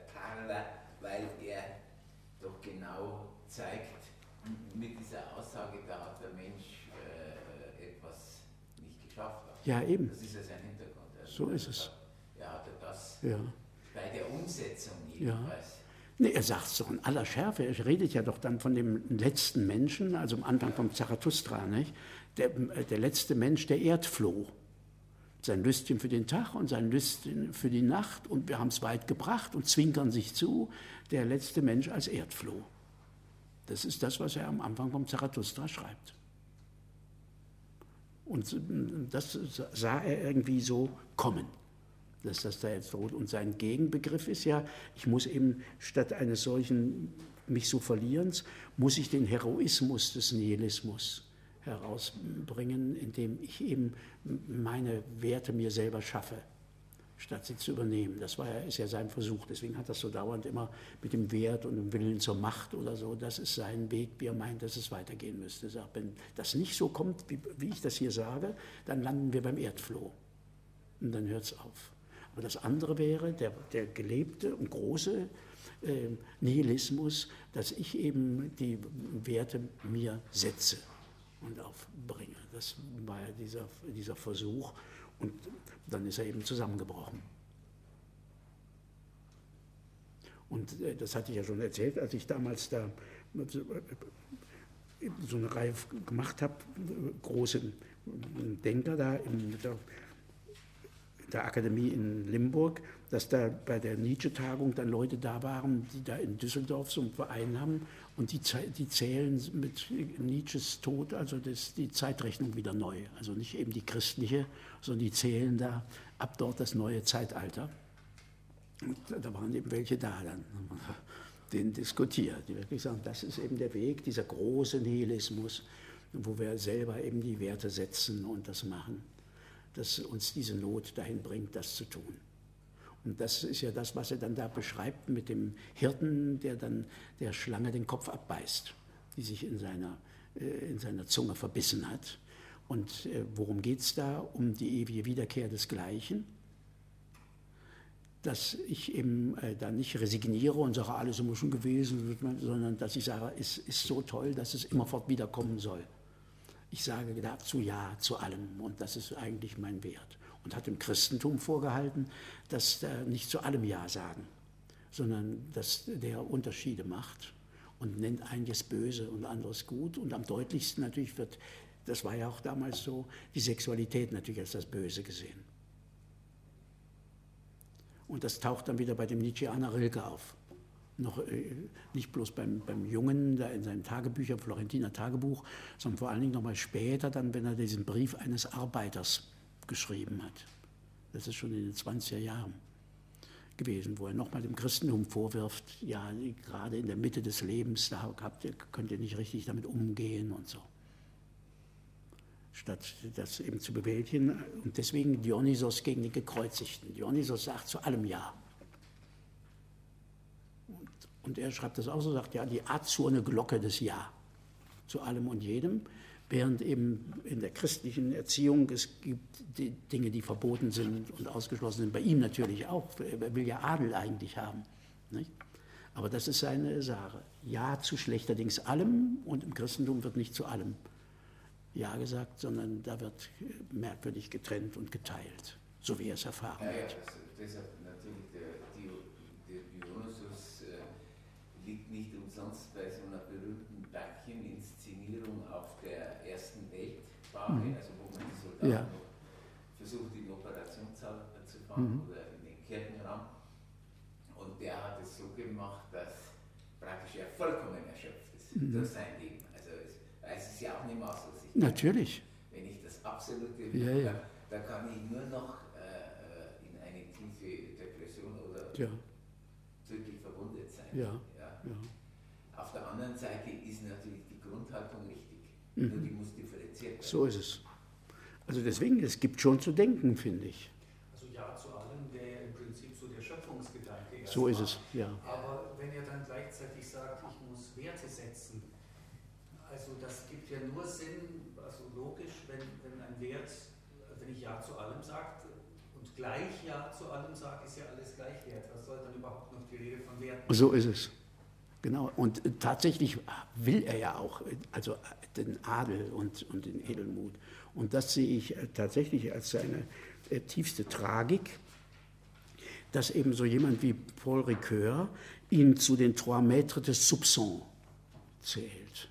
weil er doch genau zeigt, mit dieser Aussage, da hat der Mensch äh, etwas nicht geschafft. Ja, eben. Das ist ja sein Hintergrund. Also so ist es. Er hatte das ja. bei der Umsetzung jedenfalls. Ja. Nee, er sagt es doch in aller Schärfe. Er redet ja doch dann von dem letzten Menschen, also am Anfang vom Zarathustra, nicht? Der, der letzte Mensch, der Erdfloh. Sein Lüstchen für den Tag und sein Lüstchen für die Nacht und wir haben es weit gebracht und zwinkern sich zu, der letzte Mensch als Erdfloh. Das ist das, was er am Anfang vom Zarathustra schreibt. Und das sah er irgendwie so kommen, dass das da jetzt droht. Und sein Gegenbegriff ist ja, ich muss eben statt eines solchen mich so Verlierens, muss ich den Heroismus des Nihilismus herausbringen, indem ich eben meine Werte mir selber schaffe, statt sie zu übernehmen. Das war ja, ist ja sein Versuch. Deswegen hat das so dauernd immer mit dem Wert und dem Willen zur Macht oder so, das ist sein Weg, wie er meint, dass es weitergehen müsste. Er sagt, wenn das nicht so kommt, wie, wie ich das hier sage, dann landen wir beim Erdfloh. Und dann hört es auf. Aber das andere wäre, der, der gelebte und große äh, Nihilismus, dass ich eben die Werte mir setze und aufbringe. Das war ja dieser, dieser Versuch. Und dann ist er eben zusammengebrochen. Und das hatte ich ja schon erzählt, als ich damals da so eine Reihe gemacht habe, große Denker da in der, der Akademie in Limburg, dass da bei der Nietzsche-Tagung dann Leute da waren, die da in Düsseldorf so einen Verein haben und die, die zählen mit Nietzsches Tod, also das, die Zeitrechnung wieder neu. Also nicht eben die christliche, sondern die zählen da ab dort das neue Zeitalter. Und da waren eben welche da, dann haben wir den diskutiert, die wirklich sagen, das ist eben der Weg, dieser große Nihilismus, wo wir selber eben die Werte setzen und das machen, dass uns diese Not dahin bringt, das zu tun. Und das ist ja das, was er dann da beschreibt mit dem Hirten, der dann der Schlange den Kopf abbeißt, die sich in seiner, in seiner Zunge verbissen hat. Und worum geht es da? Um die ewige Wiederkehr des Gleichen. Dass ich eben da nicht resigniere und sage, alles ist immer schon gewesen, sondern dass ich sage, es ist so toll, dass es immerfort wiederkommen soll. Ich sage dazu Ja zu allem und das ist eigentlich mein Wert. Und hat dem Christentum vorgehalten, dass er nicht zu allem Ja sagen, sondern dass der Unterschiede macht und nennt einiges böse und anderes gut. Und am deutlichsten natürlich wird, das war ja auch damals so, die Sexualität natürlich als das Böse gesehen. Und das taucht dann wieder bei dem Nietzscheaner Rilke auf. Noch äh, nicht bloß beim, beim Jungen, da in seinen Tagebüchern, Florentiner Tagebuch, sondern vor allen Dingen nochmal später, dann, wenn er diesen Brief eines Arbeiters geschrieben hat. Das ist schon in den zwanziger Jahren gewesen, wo er nochmal dem Christentum vorwirft, ja, gerade in der Mitte des Lebens, da habt ihr, könnt ihr nicht richtig damit umgehen und so. Statt das eben zu bewältigen. Und deswegen Dionysos gegen die Gekreuzigten. Dionysos sagt zu allem Ja. Und, und er schreibt das auch so, sagt ja, die azurne Glocke des Ja. Zu allem und jedem. Während eben in der christlichen Erziehung es gibt die Dinge, die verboten sind und ausgeschlossen sind. Bei ihm natürlich auch. Er will ja Adel eigentlich haben. Nicht? Aber das ist seine Sache. Ja zu schlechterdings allem und im Christentum wird nicht zu allem Ja gesagt, sondern da wird merkwürdig getrennt und geteilt, so wie er es erfahren ja, ja, hat. also deshalb natürlich der, der Dionysos äh, liegt nicht umsonst bei so einer berühmten Bäckchen-Inszenierung auf der ersten Weltbahn, mhm. also wo man die Soldaten Ja. noch versucht in den Operationssaal zu fahren Mhm. oder in den Kirchenraum. Und der hat es so gemacht, dass praktisch er vollkommen erschöpft ist Mhm. durch sein Leben. Also es weiß es ja auch nicht mehr aus. Natürlich. Wenn ich das absolute Ja, ja. Da, da kann ich nur noch äh, in eine tiefe Depression oder Ja. tödlich verwundet sein. Ja. Ja. Ja. Auf der anderen Seite ist natürlich die Grundhaltung richtig, Mhm. nur die muss differenziert werden. So ist es. Also deswegen, es gibt schon zu denken, finde ich. Also Ja zu allem wäre ja im Prinzip so der Schöpfungsgedanke. So ist erstmal. es, ja. Aber wenn er dann gleichzeitig sagt, ich muss Werte setzen, also das gibt ja nur Sinn, also logisch, wenn, wenn ein Wert, wenn ich Ja zu allem sage und gleich Ja zu allem sage, ist ja alles gleich wert. Was soll dann überhaupt noch die Rede von Werten? So ist es. Genau. Und äh, tatsächlich will er ja auch, äh, also äh, den Adel und, und den Edelmut. Und das sehe ich äh, tatsächlich als seine äh, tiefste Tragik, dass eben so jemand wie Paul Ricoeur ihn zu den Trois Maîtres des Soupçons zählt,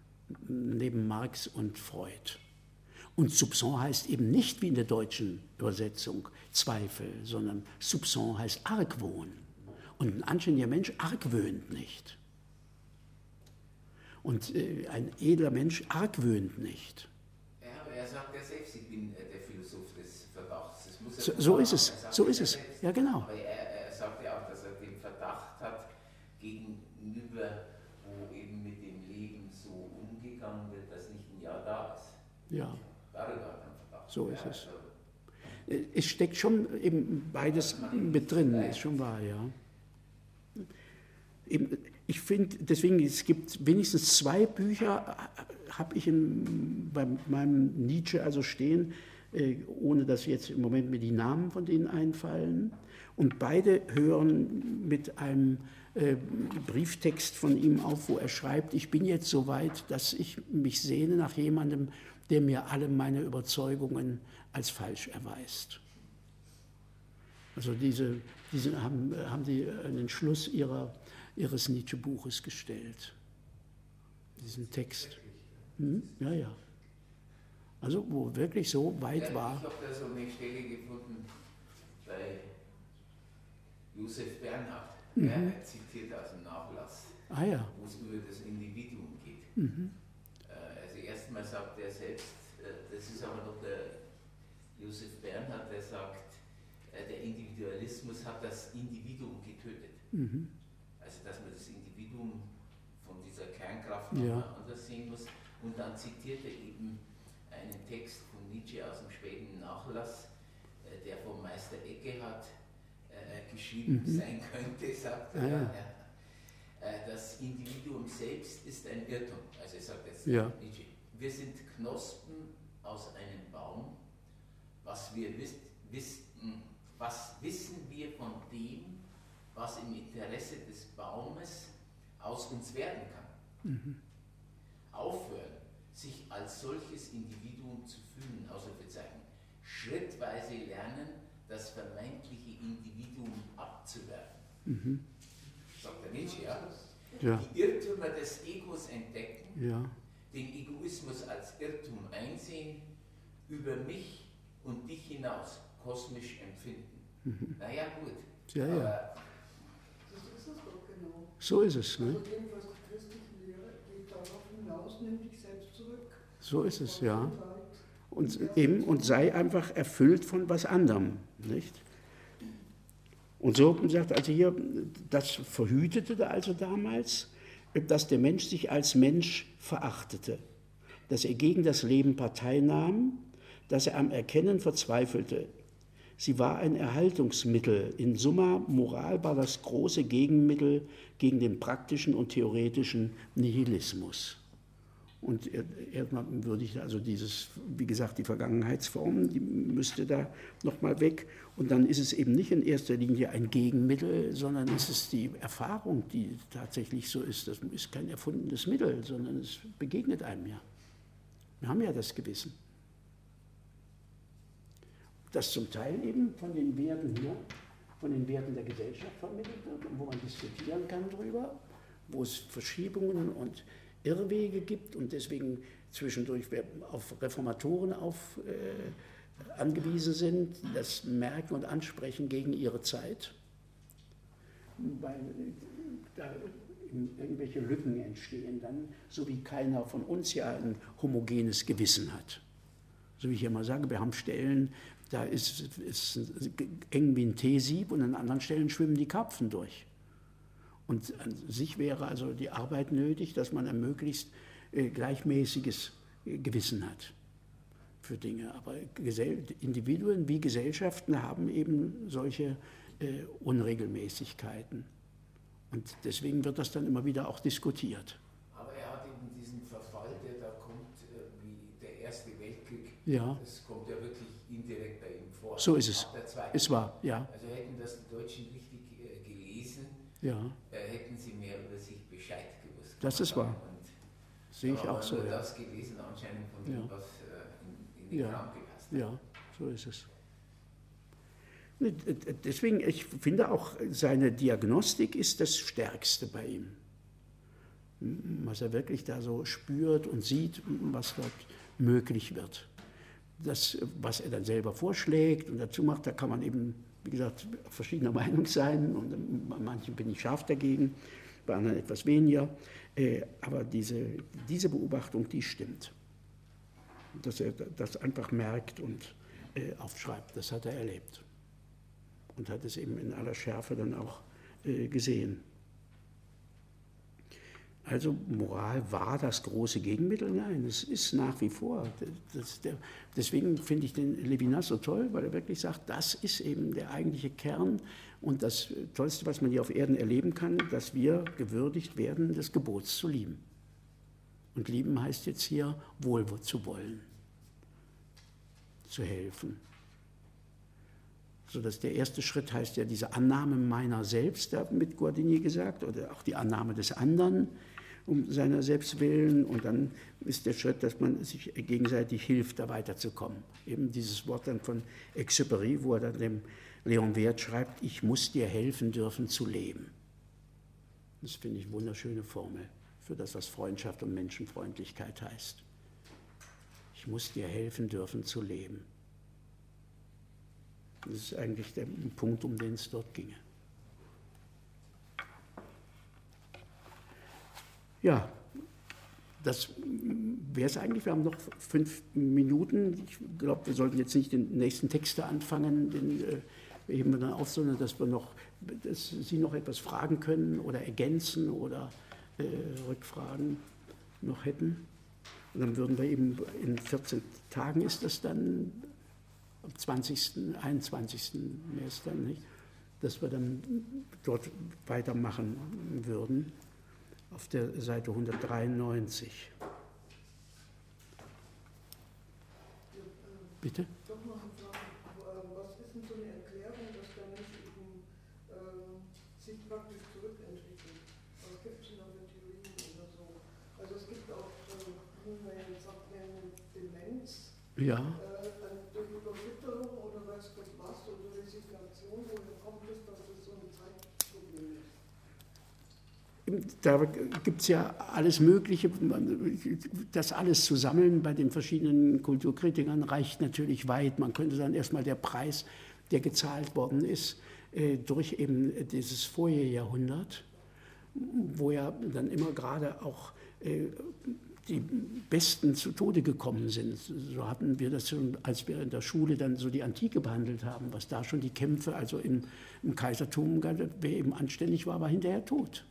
neben Marx und Freud. Und Soupçon heißt eben nicht wie in der deutschen Übersetzung Zweifel, sondern Soupçon heißt Argwohn. Und ein anständiger Mensch argwöhnt nicht. Und äh, ein edler Mensch argwöhnt nicht. Ja, aber er sagt ja selbst, ich bin äh, der Philosoph des Verdachts. Das muss er So, schon so machen. ist es, Er sagt so ja ist es. selbst. Ja, genau. Aber er, er sagt ja auch, dass er den Verdacht hat gegenüber, wo eben mit dem Leben so umgegangen wird, dass nicht ein Ja da ist. Ja, Darüber hat er einen Verdacht. so ist Ja, es. also, Es steckt schon eben beides mit drin, ist schon wahr, ja. Eben, ich finde, deswegen, es gibt wenigstens zwei Bücher, habe ich in, bei meinem Nietzsche also stehen, äh, ohne dass jetzt im Moment mir die Namen von denen einfallen. Und beide hören mit einem äh, Brieftext von ihm auf, wo er schreibt, ich bin jetzt so weit, dass ich mich sehne nach jemandem, der mir alle meine Überzeugungen als falsch erweist. Also diese, diese haben, haben die an den Schluss ihrer, ihres Nietzsche-Buches gestellt, diesen Text. Hm? Ja, ja. Also wo wirklich so weit ja, war. ich habe da so eine Stelle gefunden bei Josef Bernhard. Mhm. Er zitiert aus dem Nachlass, Ah ja. wo es über das Individuum geht. Mhm. Also erstmal sagt er selbst, das ist aber noch der Josef Bernhard, der sagt, der Individualismus hat das Individuum getötet. Mhm. Also dass man das Individuum von dieser Kernkraft Ja. nochmal anders sehen muss. Und dann zitiert er eben einen Text von Nietzsche aus dem späten Nachlass, der vom Meister Eckehart äh, geschrieben Mhm. sein könnte, sagt er. Ah, ja. Ja. Das Individuum selbst ist ein Irrtum. Also er sagt jetzt Ja. Nietzsche, wir sind Knospen aus einem Baum. Was wir wiss, wissen, was wissen wir von dem, was im Interesse des Baumes aus uns werden kann? Mhm. Aufhören, sich als solches Individuum zu fühlen, Ausrufezeichen. Schrittweise lernen, das vermeintliche Individuum abzuwerfen. Mhm. Sagt der Nietzsche, ja? Ja. Die Irrtümer des Egos entdecken, Ja. den Egoismus als Irrtum einsehen, über mich und dich hinaus kosmisch empfinden. Mhm. Naja, gut. Ja, ja. Aber Das ist es doch genau. So ist es. Ne? Also jedenfalls die christliche Lehre geht darauf hinaus, nimm dich selbst zurück. So ist es, ja. Zeit. Und, eben, und sei einfach erfüllt von was anderem. Nicht? Und so sagt also hier, das verhütete also damals, dass der Mensch sich als Mensch verachtete, dass er gegen das Leben Partei nahm, dass er am Erkennen verzweifelte. Sie war ein Erhaltungsmittel. In summa moral war das große Gegenmittel gegen den praktischen und theoretischen Nihilismus. Und erstmal würde ich also dieses, wie gesagt, die Vergangenheitsform, die müsste da nochmal weg. Und dann ist es eben nicht in erster Linie ein Gegenmittel, sondern es ist die Erfahrung, die tatsächlich so ist. Das ist kein erfundenes Mittel, sondern es begegnet einem ja. Wir haben ja das Gewissen. Das zum Teil eben von den Werten hier, von den Werten der Gesellschaft vermittelt wird, wo man diskutieren kann drüber, wo es Verschiebungen und Irrwege gibt und deswegen zwischendurch auf Reformatoren auf, äh, angewiesen sind, die das merken und ansprechen gegen ihre Zeit, weil da irgendwelche Lücken entstehen dann, so wie keiner von uns ja ein homogenes Gewissen hat. So wie ich immer sage, wir haben Stellen, da ist es eng wie ein Teesieb und an anderen Stellen schwimmen die Karpfen durch. Und an sich wäre also die Arbeit nötig, dass man ein möglichst äh, gleichmäßiges äh, Gewissen hat für Dinge. Aber Gesell- Individuen wie Gesellschaften haben eben solche äh, Unregelmäßigkeiten. Und deswegen wird das dann immer wieder auch diskutiert. Aber er hat eben diesen Verfall, der da kommt, äh, wie der Erste Weltkrieg, Ja. das kommt ja wirklich indirekt bei ihm vor. So ist es. Auch der Zweite Es war, ja. Also hätten das die Deutschen richtig äh, gelesen, Ja, äh, hätten sie mehr über sich Bescheid gewusst. Das kann ist man wahr. sagen. Und sehe ich aber auch so. nur Ja. das gelesen anscheinend von dem, Ja. was äh, in, in den Ja. Kram gepasst hat. Ja, so ist es. Deswegen, ich finde auch, seine Diagnostik ist das Stärkste bei ihm. Was er wirklich da so spürt und sieht, was dort möglich wird. Das, was er dann selber vorschlägt und dazu macht, da kann man eben, wie gesagt, verschiedener Meinung sein. Und bei manchen bin ich scharf dagegen, bei anderen etwas weniger. Aber diese, diese Beobachtung, die stimmt. dass er das einfach merkt und äh, aufschreibt. Das hat er erlebt und hat es eben in aller Schärfe dann auch äh, gesehen. Also Moral war das große Gegenmittel? Nein, es ist nach wie vor. Das, der, deswegen finde ich den Levinas so toll, weil er wirklich sagt, das ist eben der eigentliche Kern und das Tollste, was man hier auf Erden erleben kann, dass wir gewürdigt werden, des Gebots zu lieben. Und lieben heißt jetzt hier, wohl zu wollen, zu helfen. So dass der erste Schritt heißt ja diese Annahme meiner selbst, da mit Guardini gesagt, oder auch die Annahme des anderen, um seiner selbst willen. Und dann ist der Schritt, dass man sich gegenseitig hilft, da weiterzukommen. Eben dieses Wort dann von Exupéry, wo er dann dem Leon Werth schreibt, ich muss dir helfen dürfen zu leben. Das finde ich eine wunderschöne Formel für das, was Freundschaft und Menschenfreundlichkeit heißt. Ich muss dir helfen dürfen zu leben. Das ist eigentlich der Punkt, um den es dort ginge. Ja, das wäre es eigentlich. Wir haben noch fünf Minuten. Ich glaube, wir sollten jetzt nicht den nächsten Text anfangen, den äh, heben wir dann auf, sondern dass wir noch, dass Sie noch etwas fragen können oder ergänzen oder äh, Rückfragen noch hätten. Und dann würden wir eben in vierzehn Tagen ist das dann, am zwanzigsten, einundzwanzigsten mehr ist dann nicht, dass wir dann dort weitermachen würden, auf der Seite hundertdreiundneunzig. Bitte? Doch noch eine Frage. Was ist denn so eine Erklärung, dass der Mensch eben ähm, sich praktisch zurückentwickelt? Was gibt es denn da für Theorien oder so? Also es gibt auch, wie man jetzt sagt, eine Demenz. Ja. Durch Überfütterung oder weiß Gott was oder Resignation, woher kommt es, dass es so ein Zeitproblem ist? Da gibt es ja alles Mögliche, das alles zu sammeln bei den verschiedenen Kulturkritikern reicht natürlich weit. Man könnte dann erstmal der Preis, der gezahlt worden ist, durch eben dieses Vorjahrhundert, wo ja dann immer gerade auch die Besten zu Tode gekommen sind. So hatten wir das schon, als wir in der Schule dann so die Antike behandelt haben, was da schon die Kämpfe, also im, im Kaisertum, wer eben anständig war, war hinterher tot.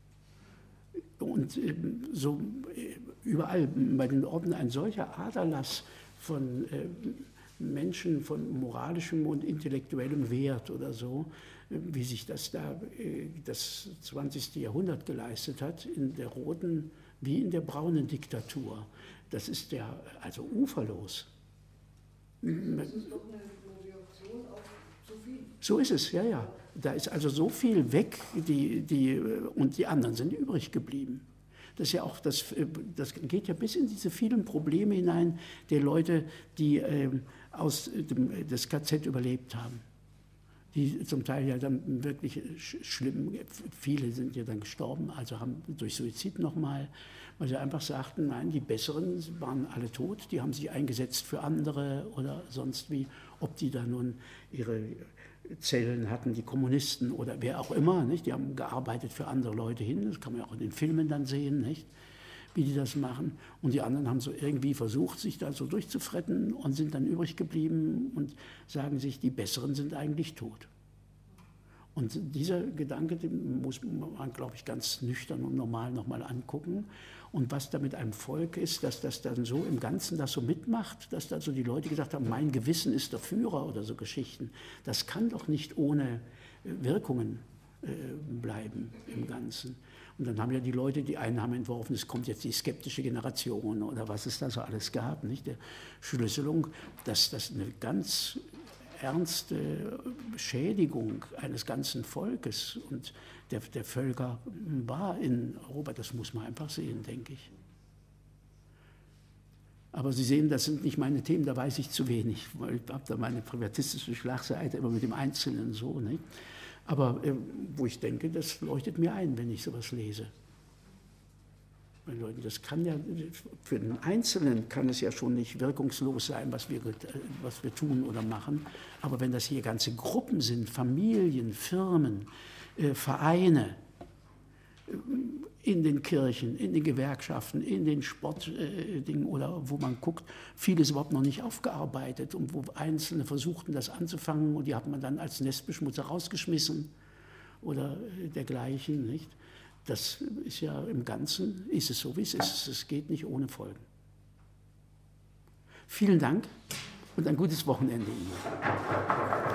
Und so überall bei den Orden ein solcher Aderlass von Menschen von moralischem und intellektuellem Wert oder so, wie sich das da das zwanzigste Jahrhundert geleistet hat, in der roten wie in der braunen Diktatur. Das ist ja also uferlos. Das ist doch eine Reaktion auf zu viel. So ist es, ja, ja. Da ist also so viel weg, die, die, und die anderen sind übrig geblieben. Das, ist ja auch, das, das geht ja bis in diese vielen Probleme hinein der Leute, die äh, aus dem das K Z überlebt haben. Die zum Teil ja dann wirklich schlimm, viele sind ja dann gestorben, also haben durch Suizid nochmal, weil sie einfach sagten, nein, die Besseren waren alle tot, die haben sich eingesetzt für andere oder sonst wie, ob die da nun ihre Zellen hatten, die Kommunisten oder wer auch immer, nicht? Die haben gearbeitet für andere Leute hin, das kann man ja auch in den Filmen dann sehen, nicht? Wie die das machen. Und die anderen haben so irgendwie versucht, sich da so durchzufretten und sind dann übrig geblieben und sagen sich, die Besseren sind eigentlich tot. Und dieser Gedanke, den muss man, glaube ich, ganz nüchtern und normal nochmal angucken. Und was da mit einem Volk ist, dass das dann so im Ganzen das so mitmacht, dass da so die Leute gesagt haben, mein Gewissen ist der Führer oder so Geschichten. Das kann doch nicht ohne Wirkungen äh, bleiben im Ganzen. Und dann haben ja die Leute, die einen haben entworfen, es kommt jetzt die skeptische Generation oder was es da so alles gab, nicht? Der Schlüsselung, dass das eine ganz ernste Schädigung eines ganzen Volkes und der, der Völker war in Europa, das muss man einfach sehen, denke ich. Aber Sie sehen, das sind nicht meine Themen, da weiß ich zu wenig, weil ich habe da meine privatistische Schlagseite immer mit dem Einzelnen so, nicht? Aber äh, wo ich denke, das leuchtet mir ein, wenn ich sowas lese. Meine Leute, das kann ja, für den Einzelnen kann es ja schon nicht wirkungslos sein, was wir, was wir tun oder machen. Aber wenn das hier ganze Gruppen sind, Familien, Firmen, äh, Vereine, äh, in den Kirchen, in den Gewerkschaften, in den Sportdingen äh, oder wo man guckt, vieles überhaupt noch nicht aufgearbeitet und wo Einzelne versuchten, das anzufangen und die hat man dann als Nestbeschmutzer rausgeschmissen oder äh, dergleichen, nicht? Das ist ja im Ganzen, ist es so, wie es ist. Es geht nicht ohne Folgen. Vielen Dank und ein gutes Wochenende Ihnen.